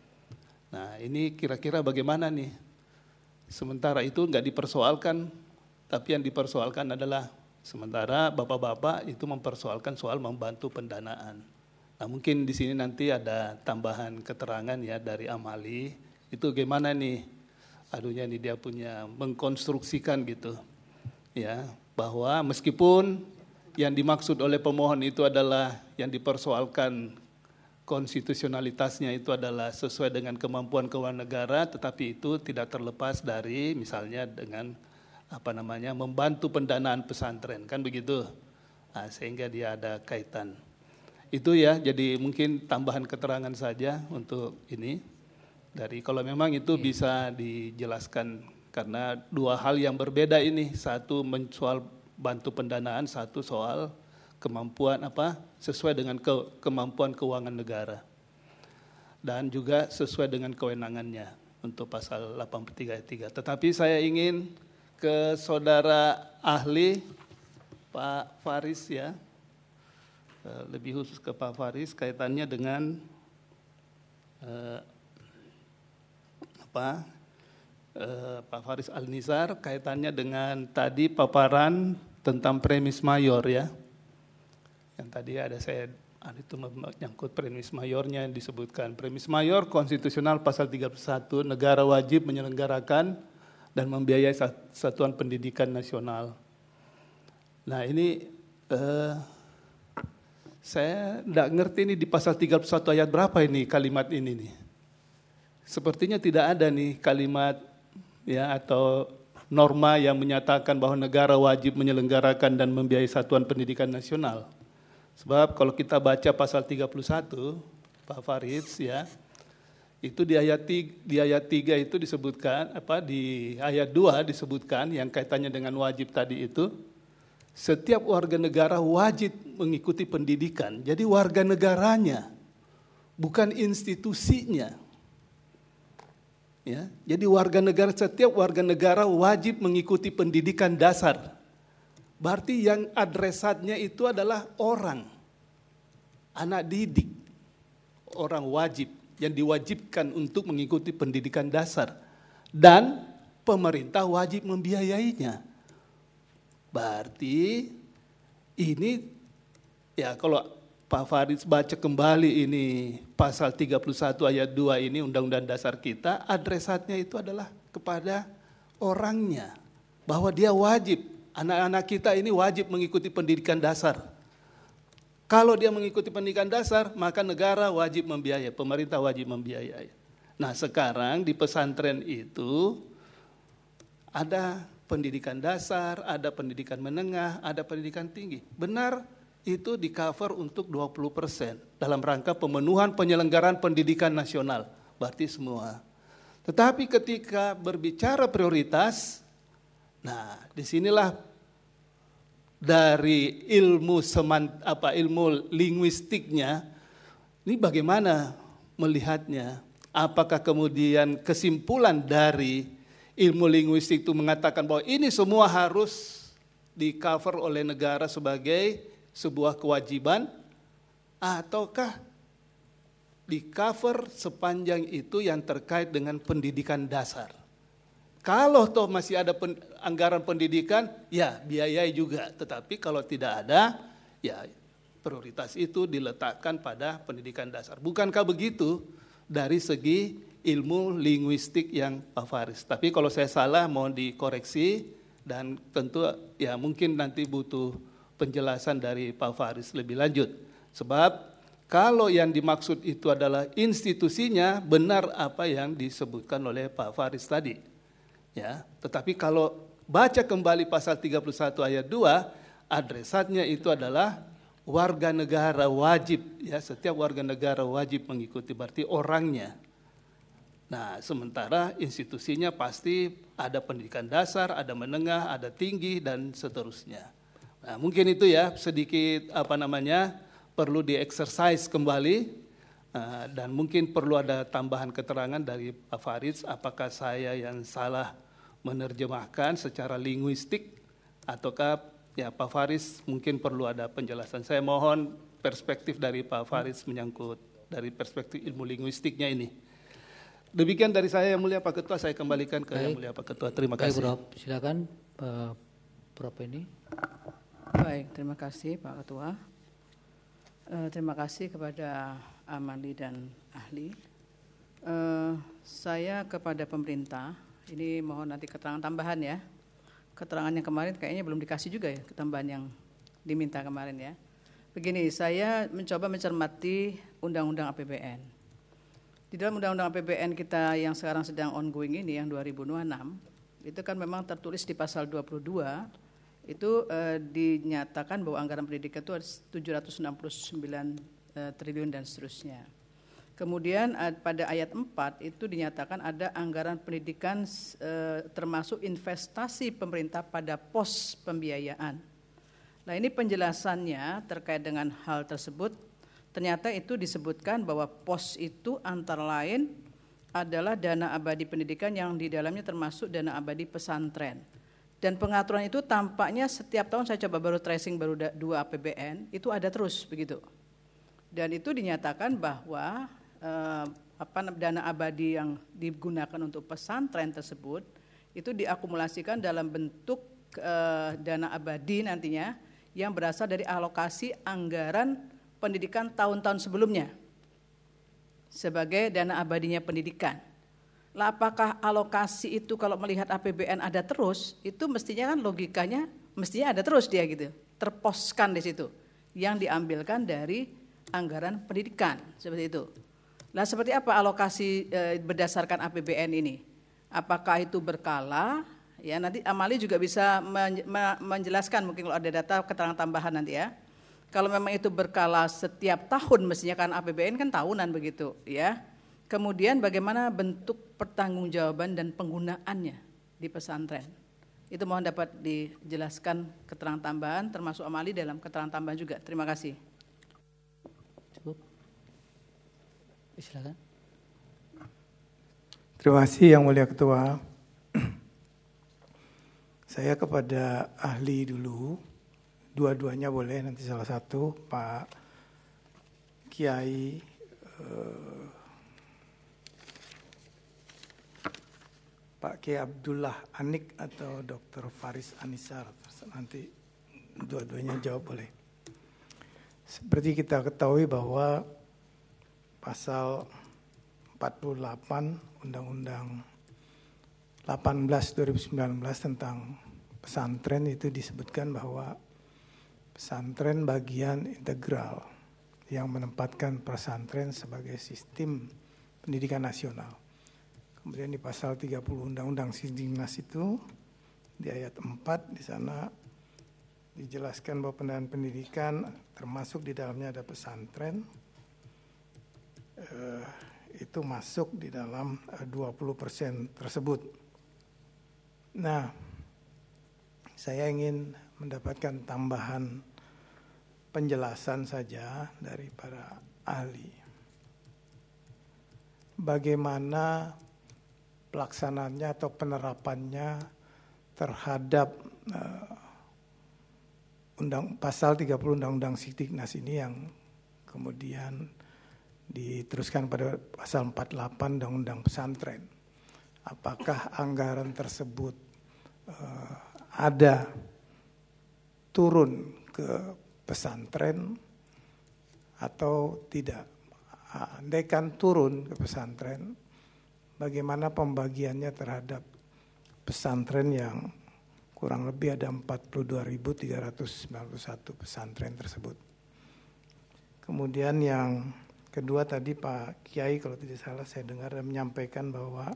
Nah, ini kira-kira bagaimana nih? Sementara itu enggak dipersoalkan, tapi yang dipersoalkan adalah sementara bapak-bapak itu mempersoalkan soal membantu pendanaan. Nah, mungkin di sini nanti ada tambahan keterangan ya dari amali, itu gimana nih? Aduhnya nih dia punya mengkonstruksikan gitu. Ya, bahwa meskipun yang dimaksud oleh pemohon itu adalah yang dipersoalkan konstitusionalitasnya itu adalah sesuai dengan kemampuan keuangan negara, tetapi itu tidak terlepas dari misalnya dengan apa namanya membantu pendanaan pesantren, kan begitu. Nah, sehingga dia ada kaitan. Itu ya, jadi mungkin tambahan keterangan saja untuk ini. Dari kalau memang itu bisa dijelaskan, karena dua hal yang berbeda ini, satu soal bantu pendanaan, satu soal kemampuan apa sesuai dengan ke, kemampuan keuangan negara dan juga sesuai dengan kewenangannya untuk pasal delapan puluh tiga ayat tiga. Tetapi saya ingin ke saudara ahli Pak Faris ya, lebih khusus ke Pak Faris kaitannya dengan eh, apa eh, Pak Faris Al-Nizar kaitannya dengan tadi paparan tentang premis mayor ya. Yang tadi ada saya Ada itu menyangkut premis mayornya yang disebutkan. Premis mayor konstitusional pasal tiga puluh satu, negara wajib menyelenggarakan dan membiayai satuan pendidikan nasional. Nah ini eh, saya tidak ngerti ini di pasal tiga puluh satu ayat berapa ini kalimat ini nih. Sepertinya tidak ada nih kalimat ya atau norma yang menyatakan bahwa negara wajib menyelenggarakan dan membiayai satuan pendidikan nasional. Sebab kalau kita baca pasal tiga puluh satu, Pak Farid ya, itu di ayat tiga, di ayat tiga itu disebutkan apa di ayat dua disebutkan yang kaitannya dengan wajib tadi itu, setiap warga negara wajib mengikuti pendidikan. Jadi warga negaranya, bukan institusinya. Ya, jadi warga negara setiap warga negara wajib mengikuti pendidikan dasar. Berarti yang adresatnya itu adalah orang, anak didik, orang wajib yang diwajibkan untuk mengikuti pendidikan dasar. Dan pemerintah wajib membiayainya. Berarti ini ya kalau Pak Farid baca kembali ini pasal tiga puluh satu ayat dua ini Undang-Undang Dasar kita, adresatnya itu adalah kepada orangnya. Bahwa dia wajib. Anak-anak kita ini wajib mengikuti pendidikan dasar. Kalau dia mengikuti pendidikan dasar, maka negara wajib membiayai, pemerintah wajib membiayai. Nah sekarang di pesantren itu ada pendidikan dasar, ada pendidikan menengah, ada pendidikan tinggi. Benar itu di cover untuk dua puluh persen dalam rangka pemenuhan penyelenggaraan pendidikan nasional. Berarti semua. Tetapi ketika berbicara prioritas, nah, disinilah dari ilmu semant, apa ilmu linguistiknya, ini bagaimana melihatnya? Apakah kemudian kesimpulan dari ilmu linguistik itu mengatakan bahwa ini semua harus di cover oleh negara sebagai sebuah kewajiban, ataukah di cover sepanjang itu yang terkait dengan pendidikan dasar? Kalau toh masih ada pen, anggaran pendidikan, ya biayai juga. Tetapi kalau tidak ada, ya prioritas itu diletakkan pada pendidikan dasar. Bukankah begitu dari segi ilmu linguistik yang Pak Faris? Tapi kalau saya salah mohon dikoreksi dan tentu ya mungkin nanti butuh penjelasan dari Pak Faris lebih lanjut. Sebab kalau yang dimaksud itu adalah institusinya, benar apa yang disebutkan oleh Pak Faris tadi. Ya, tetapi kalau baca kembali pasal tiga puluh satu ayat dua, adresatnya itu adalah warga negara wajib, ya setiap warga negara wajib mengikuti, berarti orangnya. Nah, sementara institusinya pasti ada pendidikan dasar, ada menengah, ada tinggi dan seterusnya. Nah, mungkin itu ya sedikit apa namanya perlu di-exercise kembali. Uh, dan mungkin perlu ada tambahan keterangan dari Pak Farid, apakah saya yang salah menerjemahkan secara linguistik ataukah ya Pak Farid mungkin perlu ada penjelasan. Saya mohon perspektif dari Pak Farid menyangkut dari perspektif ilmu linguistiknya ini. Demikian dari saya yang mulia Pak Ketua, saya kembalikan ke Baik. Yang mulia Pak Ketua. Terima Baik, kasih. Bro. Silakan Pak Prof ini. Baik, terima kasih Pak Ketua. Uh, terima kasih kepada Amali dan ahli. Uh, saya kepada pemerintah, ini mohon nanti keterangan tambahan ya. Keterangan yang kemarin kayaknya belum dikasih juga ya, ketambahan yang diminta kemarin ya. Begini, saya mencoba mencermati Undang-Undang A P B N. Di dalam Undang-Undang A P B N kita yang sekarang sedang ongoing ini, yang dua ribu enam, itu kan memang tertulis di pasal dua puluh dua, itu eh, dinyatakan bahwa anggaran pendidikan itu tujuh ratus enam puluh sembilan eh, triliun dan seterusnya. Kemudian eh, pada ayat empat itu dinyatakan ada anggaran pendidikan eh, termasuk investasi pemerintah pada pos pembiayaan. Nah ini penjelasannya terkait dengan hal tersebut, ternyata itu disebutkan bahwa pos itu antara lain adalah dana abadi pendidikan yang di dalamnya termasuk dana abadi pesantren. Dan pengaturan itu tampaknya setiap tahun saya coba baru tracing baru dua A P B N itu ada terus begitu. Dan itu dinyatakan bahwa eh, apa dana abadi yang digunakan untuk pesantren tersebut itu diakumulasikan dalam bentuk eh, dana abadi nantinya yang berasal dari alokasi anggaran pendidikan tahun-tahun sebelumnya sebagai dana abadinya pendidikan. Lah apakah alokasi itu kalau melihat A P B N ada terus, itu mestinya kan logikanya mestinya ada terus dia gitu, terposkan di situ yang diambilkan dari anggaran pendidikan seperti itu. Lah seperti apa alokasi e, berdasarkan A P B N ini? Apakah itu berkala? Ya nanti Amali juga bisa men, me, menjelaskan mungkin kalau ada data keterangan tambahan nanti ya. Kalau memang itu berkala setiap tahun mestinya kan A P B N kan tahunan begitu ya. Kemudian bagaimana bentuk pertanggungjawaban dan penggunaannya di pesantren. Itu mohon dapat dijelaskan keterangan tambahan termasuk Amali dalam keterangan tambahan juga. Terima kasih. Cukup. Silakan. Terima kasih Yang Mulia Ketua. Saya kepada ahli dulu, dua-duanya boleh, nanti salah satu, Pak Kiai eh, Pak Kiai Abdullah Anik atau Doktor Faris Anisar, nanti dua-duanya jawab boleh. Seperti kita ketahui bahwa pasal empat puluh delapan Undang-Undang delapan belas dua ribu sembilan belas tentang pesantren itu disebutkan bahwa pesantren bagian integral yang menempatkan pesantren sebagai sistem pendidikan nasional. Kemudian di pasal tiga puluh Undang-Undang Sidiknas itu di ayat empat di sana dijelaskan bahwa pendanaan pendidikan termasuk di dalamnya ada pesantren eh, itu masuk di dalam eh, dua puluh persen tersebut. Nah, saya ingin mendapatkan tambahan penjelasan saja dari para ahli. Bagaimana pelaksanaannya atau penerapannya terhadap uh, undang pasal tiga puluh Undang-Undang Sidiknas ini yang kemudian diteruskan pada pasal empat puluh delapan Undang-Undang Pesantren. Apakah anggaran tersebut uh, ada turun ke pesantren atau tidak? Andaikan turun ke pesantren, bagaimana pembagiannya terhadap pesantren yang kurang lebih ada empat puluh dua ribu tiga ratus sembilan puluh satu pesantren tersebut. Kemudian yang kedua tadi Pak Kiai kalau tidak salah saya dengar dan menyampaikan bahwa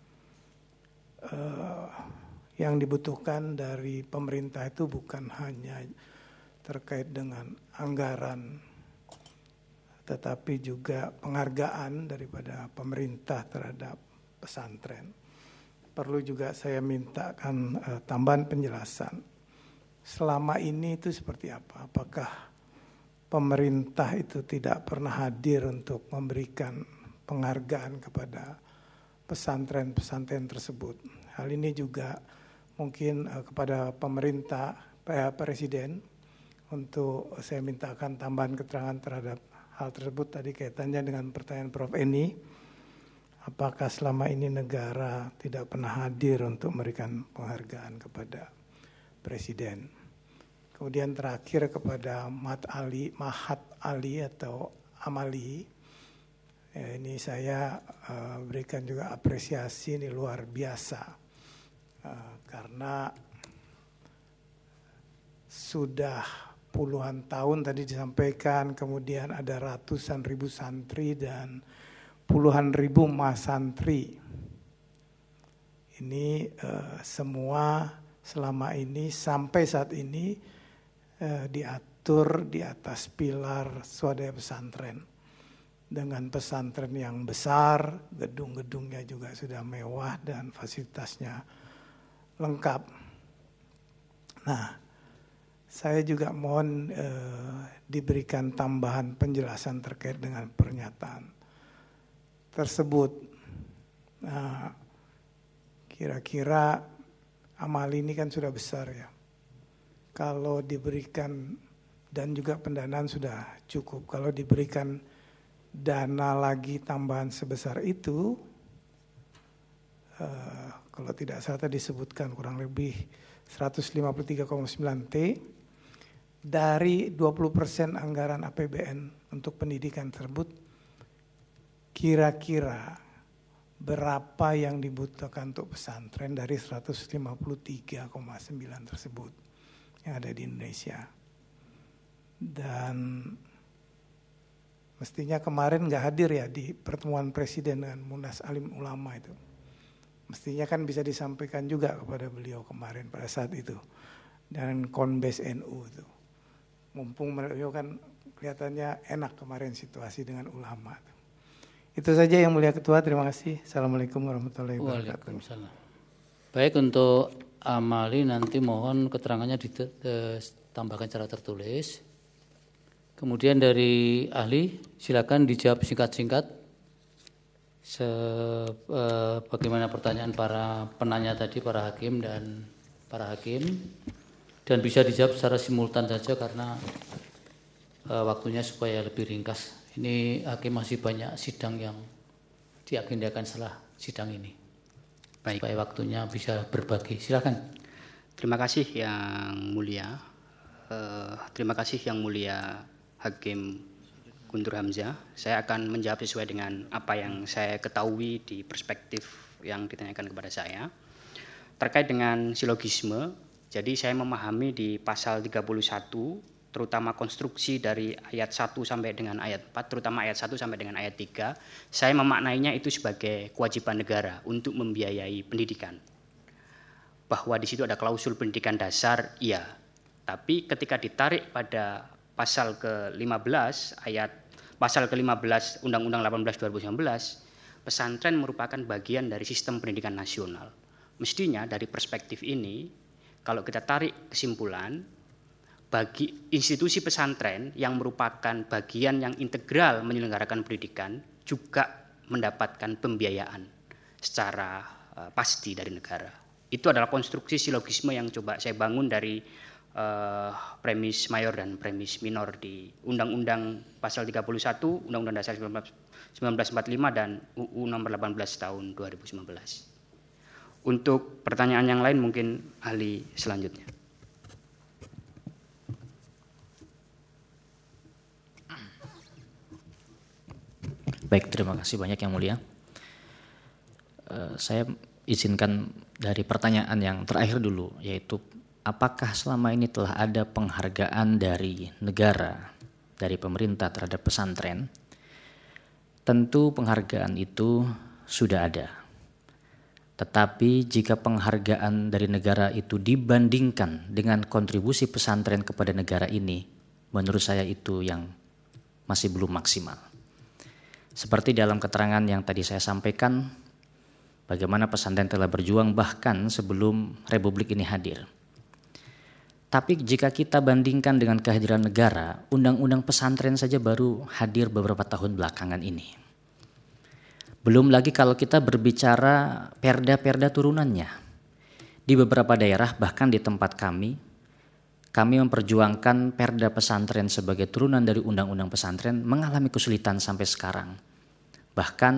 uh, yang dibutuhkan dari pemerintah itu bukan hanya terkait dengan anggaran, tetapi juga penghargaan daripada pemerintah terhadap pesantren. Perlu juga saya mintakan uh, tambahan penjelasan. Selama ini itu seperti apa? Apakah pemerintah itu tidak pernah hadir untuk memberikan penghargaan kepada pesantren-pesantren tersebut? Hal ini juga mungkin uh, kepada pemerintah, eh, Presiden, untuk saya mintakan tambahan keterangan terhadap hal tersebut. Tadi kaitannya dengan pertanyaan Prof Eni, apakah selama ini negara tidak pernah hadir untuk memberikan penghargaan kepada Presiden. Kemudian terakhir kepada Mat Ali, Mahat Ali atau Amali, ya, ini saya uh, berikan juga apresiasi, ini luar biasa. Uh, karena sudah puluhan tahun tadi disampaikan, kemudian ada ratusan ribu santri dan puluhan ribu mas santri. Ini uh, semua selama ini sampai saat ini uh, diatur di atas pilar swadaya pesantren. Dengan pesantren yang besar, gedung-gedungnya juga sudah mewah dan fasilitasnya lengkap. Nah, saya juga mohon eh, diberikan tambahan penjelasan terkait dengan pernyataan tersebut. Nah, kira-kira amal ini kan sudah besar ya. Kalau diberikan dan juga pendanaan sudah cukup. Kalau diberikan dana lagi tambahan sebesar itu, eh, kalau tidak salah tadi disebutkan kurang lebih seratus lima puluh tiga koma sembilan T, dari dua puluh persen anggaran A P B N untuk pendidikan tersebut, kira-kira berapa yang dibutuhkan untuk pesantren dari seratus lima puluh tiga koma sembilan tersebut yang ada di Indonesia. Dan mestinya kemarin nggak hadir ya di pertemuan Presiden dengan Munas Alim Ulama itu. Mestinya kan bisa disampaikan juga kepada beliau kemarin pada saat itu. Dan Konbes N U itu. Mumpung beliau kan kelihatannya enak kemarin situasi dengan ulama. Itu saja yang mulia Ketua, terima kasih. Assalamualaikum warahmatullahi wabarakatuh. Waalaikumsalam. Baik, untuk Amali nanti mohon keterangannya ditambahkan secara tertulis. Kemudian dari ahli silakan dijawab singkat-singkat. Se, eh, bagaimana pertanyaan para penanya tadi, para hakim dan para hakim. Dan bisa dijawab secara simultan saja karena eh, waktunya supaya lebih ringkas. Ini hakim masih banyak sidang yang diagendakan setelah sidang ini. Baik. Supaya waktunya bisa berbagi. Silakan. Terima kasih yang mulia. Uh, terima kasih yang mulia Hakim Guntur Hamzah. Saya akan menjawab sesuai dengan apa yang saya ketahui di perspektif yang ditanyakan kepada saya. Terkait dengan silogisme, jadi saya memahami di pasal tiga puluh satu terutama konstruksi dari ayat satu sampai dengan ayat empat, terutama ayat satu sampai dengan ayat tiga, saya memaknainya itu sebagai kewajiban negara untuk membiayai pendidikan. Bahwa di situ ada klausul pendidikan dasar, iya. Tapi ketika ditarik pada pasal ke lima belas, ayat pasal ke lima belas Undang-Undang delapan belas dua ribu sembilan belas, pesantren merupakan bagian dari sistem pendidikan nasional. Mestinya dari perspektif ini, kalau kita tarik kesimpulan, bagi institusi pesantren yang merupakan bagian yang integral menyelenggarakan pendidikan juga mendapatkan pembiayaan secara uh, pasti dari negara. Itu adalah konstruksi silogisme yang coba saya bangun dari uh, premis mayor dan premis minor di Undang-Undang Pasal tiga puluh satu, Undang-Undang Dasar seribu sembilan ratus empat puluh lima dan U U nomor delapan belas tahun dua ribu sembilan belas. Untuk pertanyaan yang lain mungkin ahli selanjutnya. Baik, terima kasih banyak yang mulia. Uh, saya izinkan dari pertanyaan yang terakhir dulu, yaitu apakah selama ini telah ada penghargaan dari negara, dari pemerintah terhadap pesantren? Tentu penghargaan itu sudah ada. Tetapi jika penghargaan dari negara itu dibandingkan dengan kontribusi pesantren kepada negara ini, menurut saya itu yang masih belum maksimal. Seperti dalam keterangan yang tadi saya sampaikan, bagaimana pesantren telah berjuang bahkan sebelum Republik ini hadir. Tapi jika kita bandingkan dengan kehadiran negara, undang-undang pesantren saja baru hadir beberapa tahun belakangan ini. Belum lagi kalau kita berbicara perda-perda turunannya. Di beberapa daerah, bahkan di tempat kami, kami memperjuangkan perda pesantren sebagai turunan dari undang-undang pesantren mengalami kesulitan sampai sekarang. Bahkan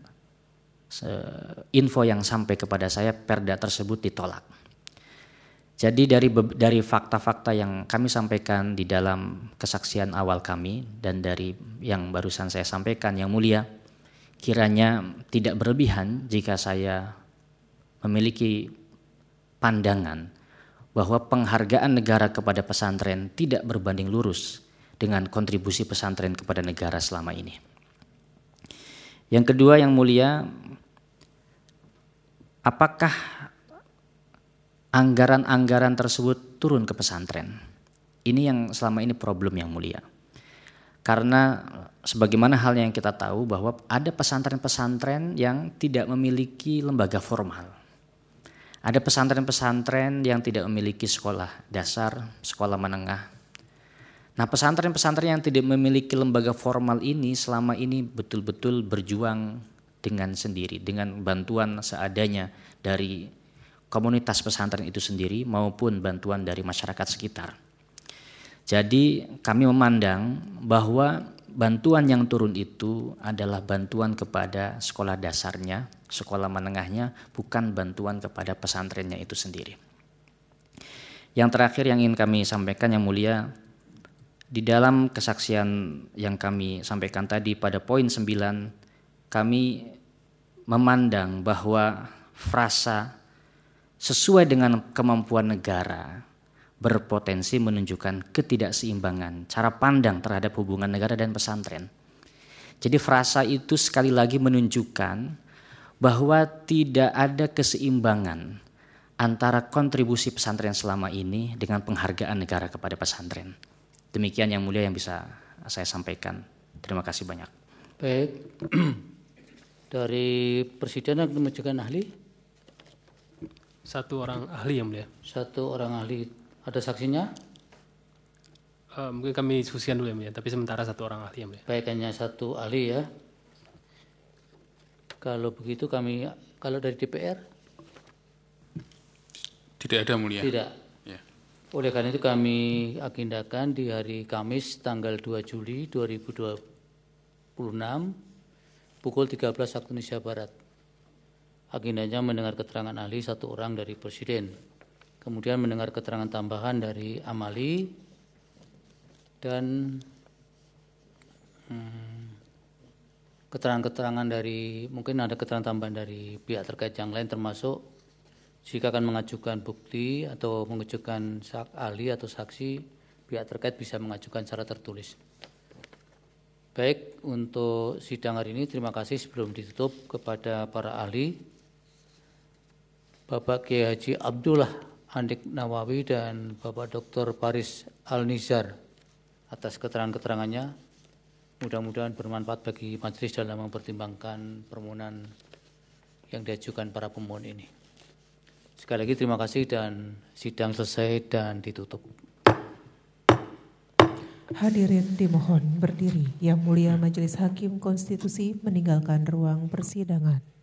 info yang sampai kepada saya, perda tersebut ditolak. Jadi dari dari fakta-fakta yang kami sampaikan di dalam kesaksian awal kami dan dari yang barusan saya sampaikan, yang mulia, kiranya tidak berlebihan jika saya memiliki pandangan bahwa penghargaan negara kepada pesantren tidak berbanding lurus dengan kontribusi pesantren kepada negara selama ini. Yang kedua yang mulia, apakah anggaran-anggaran tersebut turun ke pesantren? Ini yang selama ini problem yang mulia. Karena sebagaimana halnya yang kita tahu bahwa ada pesantren-pesantren yang tidak memiliki lembaga formal. Ada pesantren-pesantren yang tidak memiliki sekolah dasar, sekolah menengah. Nah, pesantren-pesantren yang tidak memiliki lembaga formal ini selama ini betul-betul berjuang dengan sendiri, dengan bantuan seadanya dari komunitas pesantren itu sendiri maupun bantuan dari masyarakat sekitar. Jadi kami memandang bahwa bantuan yang turun itu adalah bantuan kepada sekolah dasarnya, sekolah menengahnya, bukan bantuan kepada pesantrennya itu sendiri. Yang terakhir yang ingin kami sampaikan yang mulia, Di dalam kesaksian yang kami sampaikan tadi pada poin sembilan, kami memandang bahwa frasa sesuai dengan kemampuan negara berpotensi menunjukkan ketidakseimbangan cara pandang terhadap hubungan negara dan pesantren. Jadi frasa itu sekali lagi menunjukkan bahwa tidak ada keseimbangan antara kontribusi pesantren selama ini dengan penghargaan negara kepada pesantren. Demikian yang mulia yang bisa saya sampaikan. Terima kasih banyak. Baik, dari persidangan mengajukan ahli? Satu orang ahli yang mulia. Satu orang ahli. Ada saksinya? Uh, mungkin kami diskusikan dulu yang mulia, tapi sementara satu orang ahli yang mulia. Baik, hanya satu ahli ya. Kalau begitu kami, kalau dari D P R? Tidak ada mulia. Tidak. Ya. Oleh karena itu kami agendakan di hari Kamis tanggal dua Juli dua ribu dua puluh enam pukul tiga belas waktu Indonesia Barat. Agendanya mendengar keterangan ahli satu orang dari Presiden. Kemudian mendengar keterangan tambahan dari Amali dan hmm, keterangan-keterangan dari, mungkin ada keterangan tambahan dari pihak terkait yang lain, termasuk jika akan mengajukan bukti atau mengajukan sak ahli atau saksi, pihak terkait bisa mengajukan secara tertulis. Baik, untuk sidang hari ini terima kasih sebelum ditutup kepada para ahli, Bapak Kiai Haji Abdullah Anik Nawawi dan Bapak Doktor Faris Al-Nizar atas keterangan-keterangannya. Mudah-mudahan bermanfaat bagi majelis dalam mempertimbangkan permohonan yang diajukan para pemohon ini. Sekali lagi terima kasih dan sidang selesai dan ditutup. Hadirin dimohon berdiri. Yang mulia Majelis Hakim Konstitusi meninggalkan ruang persidangan.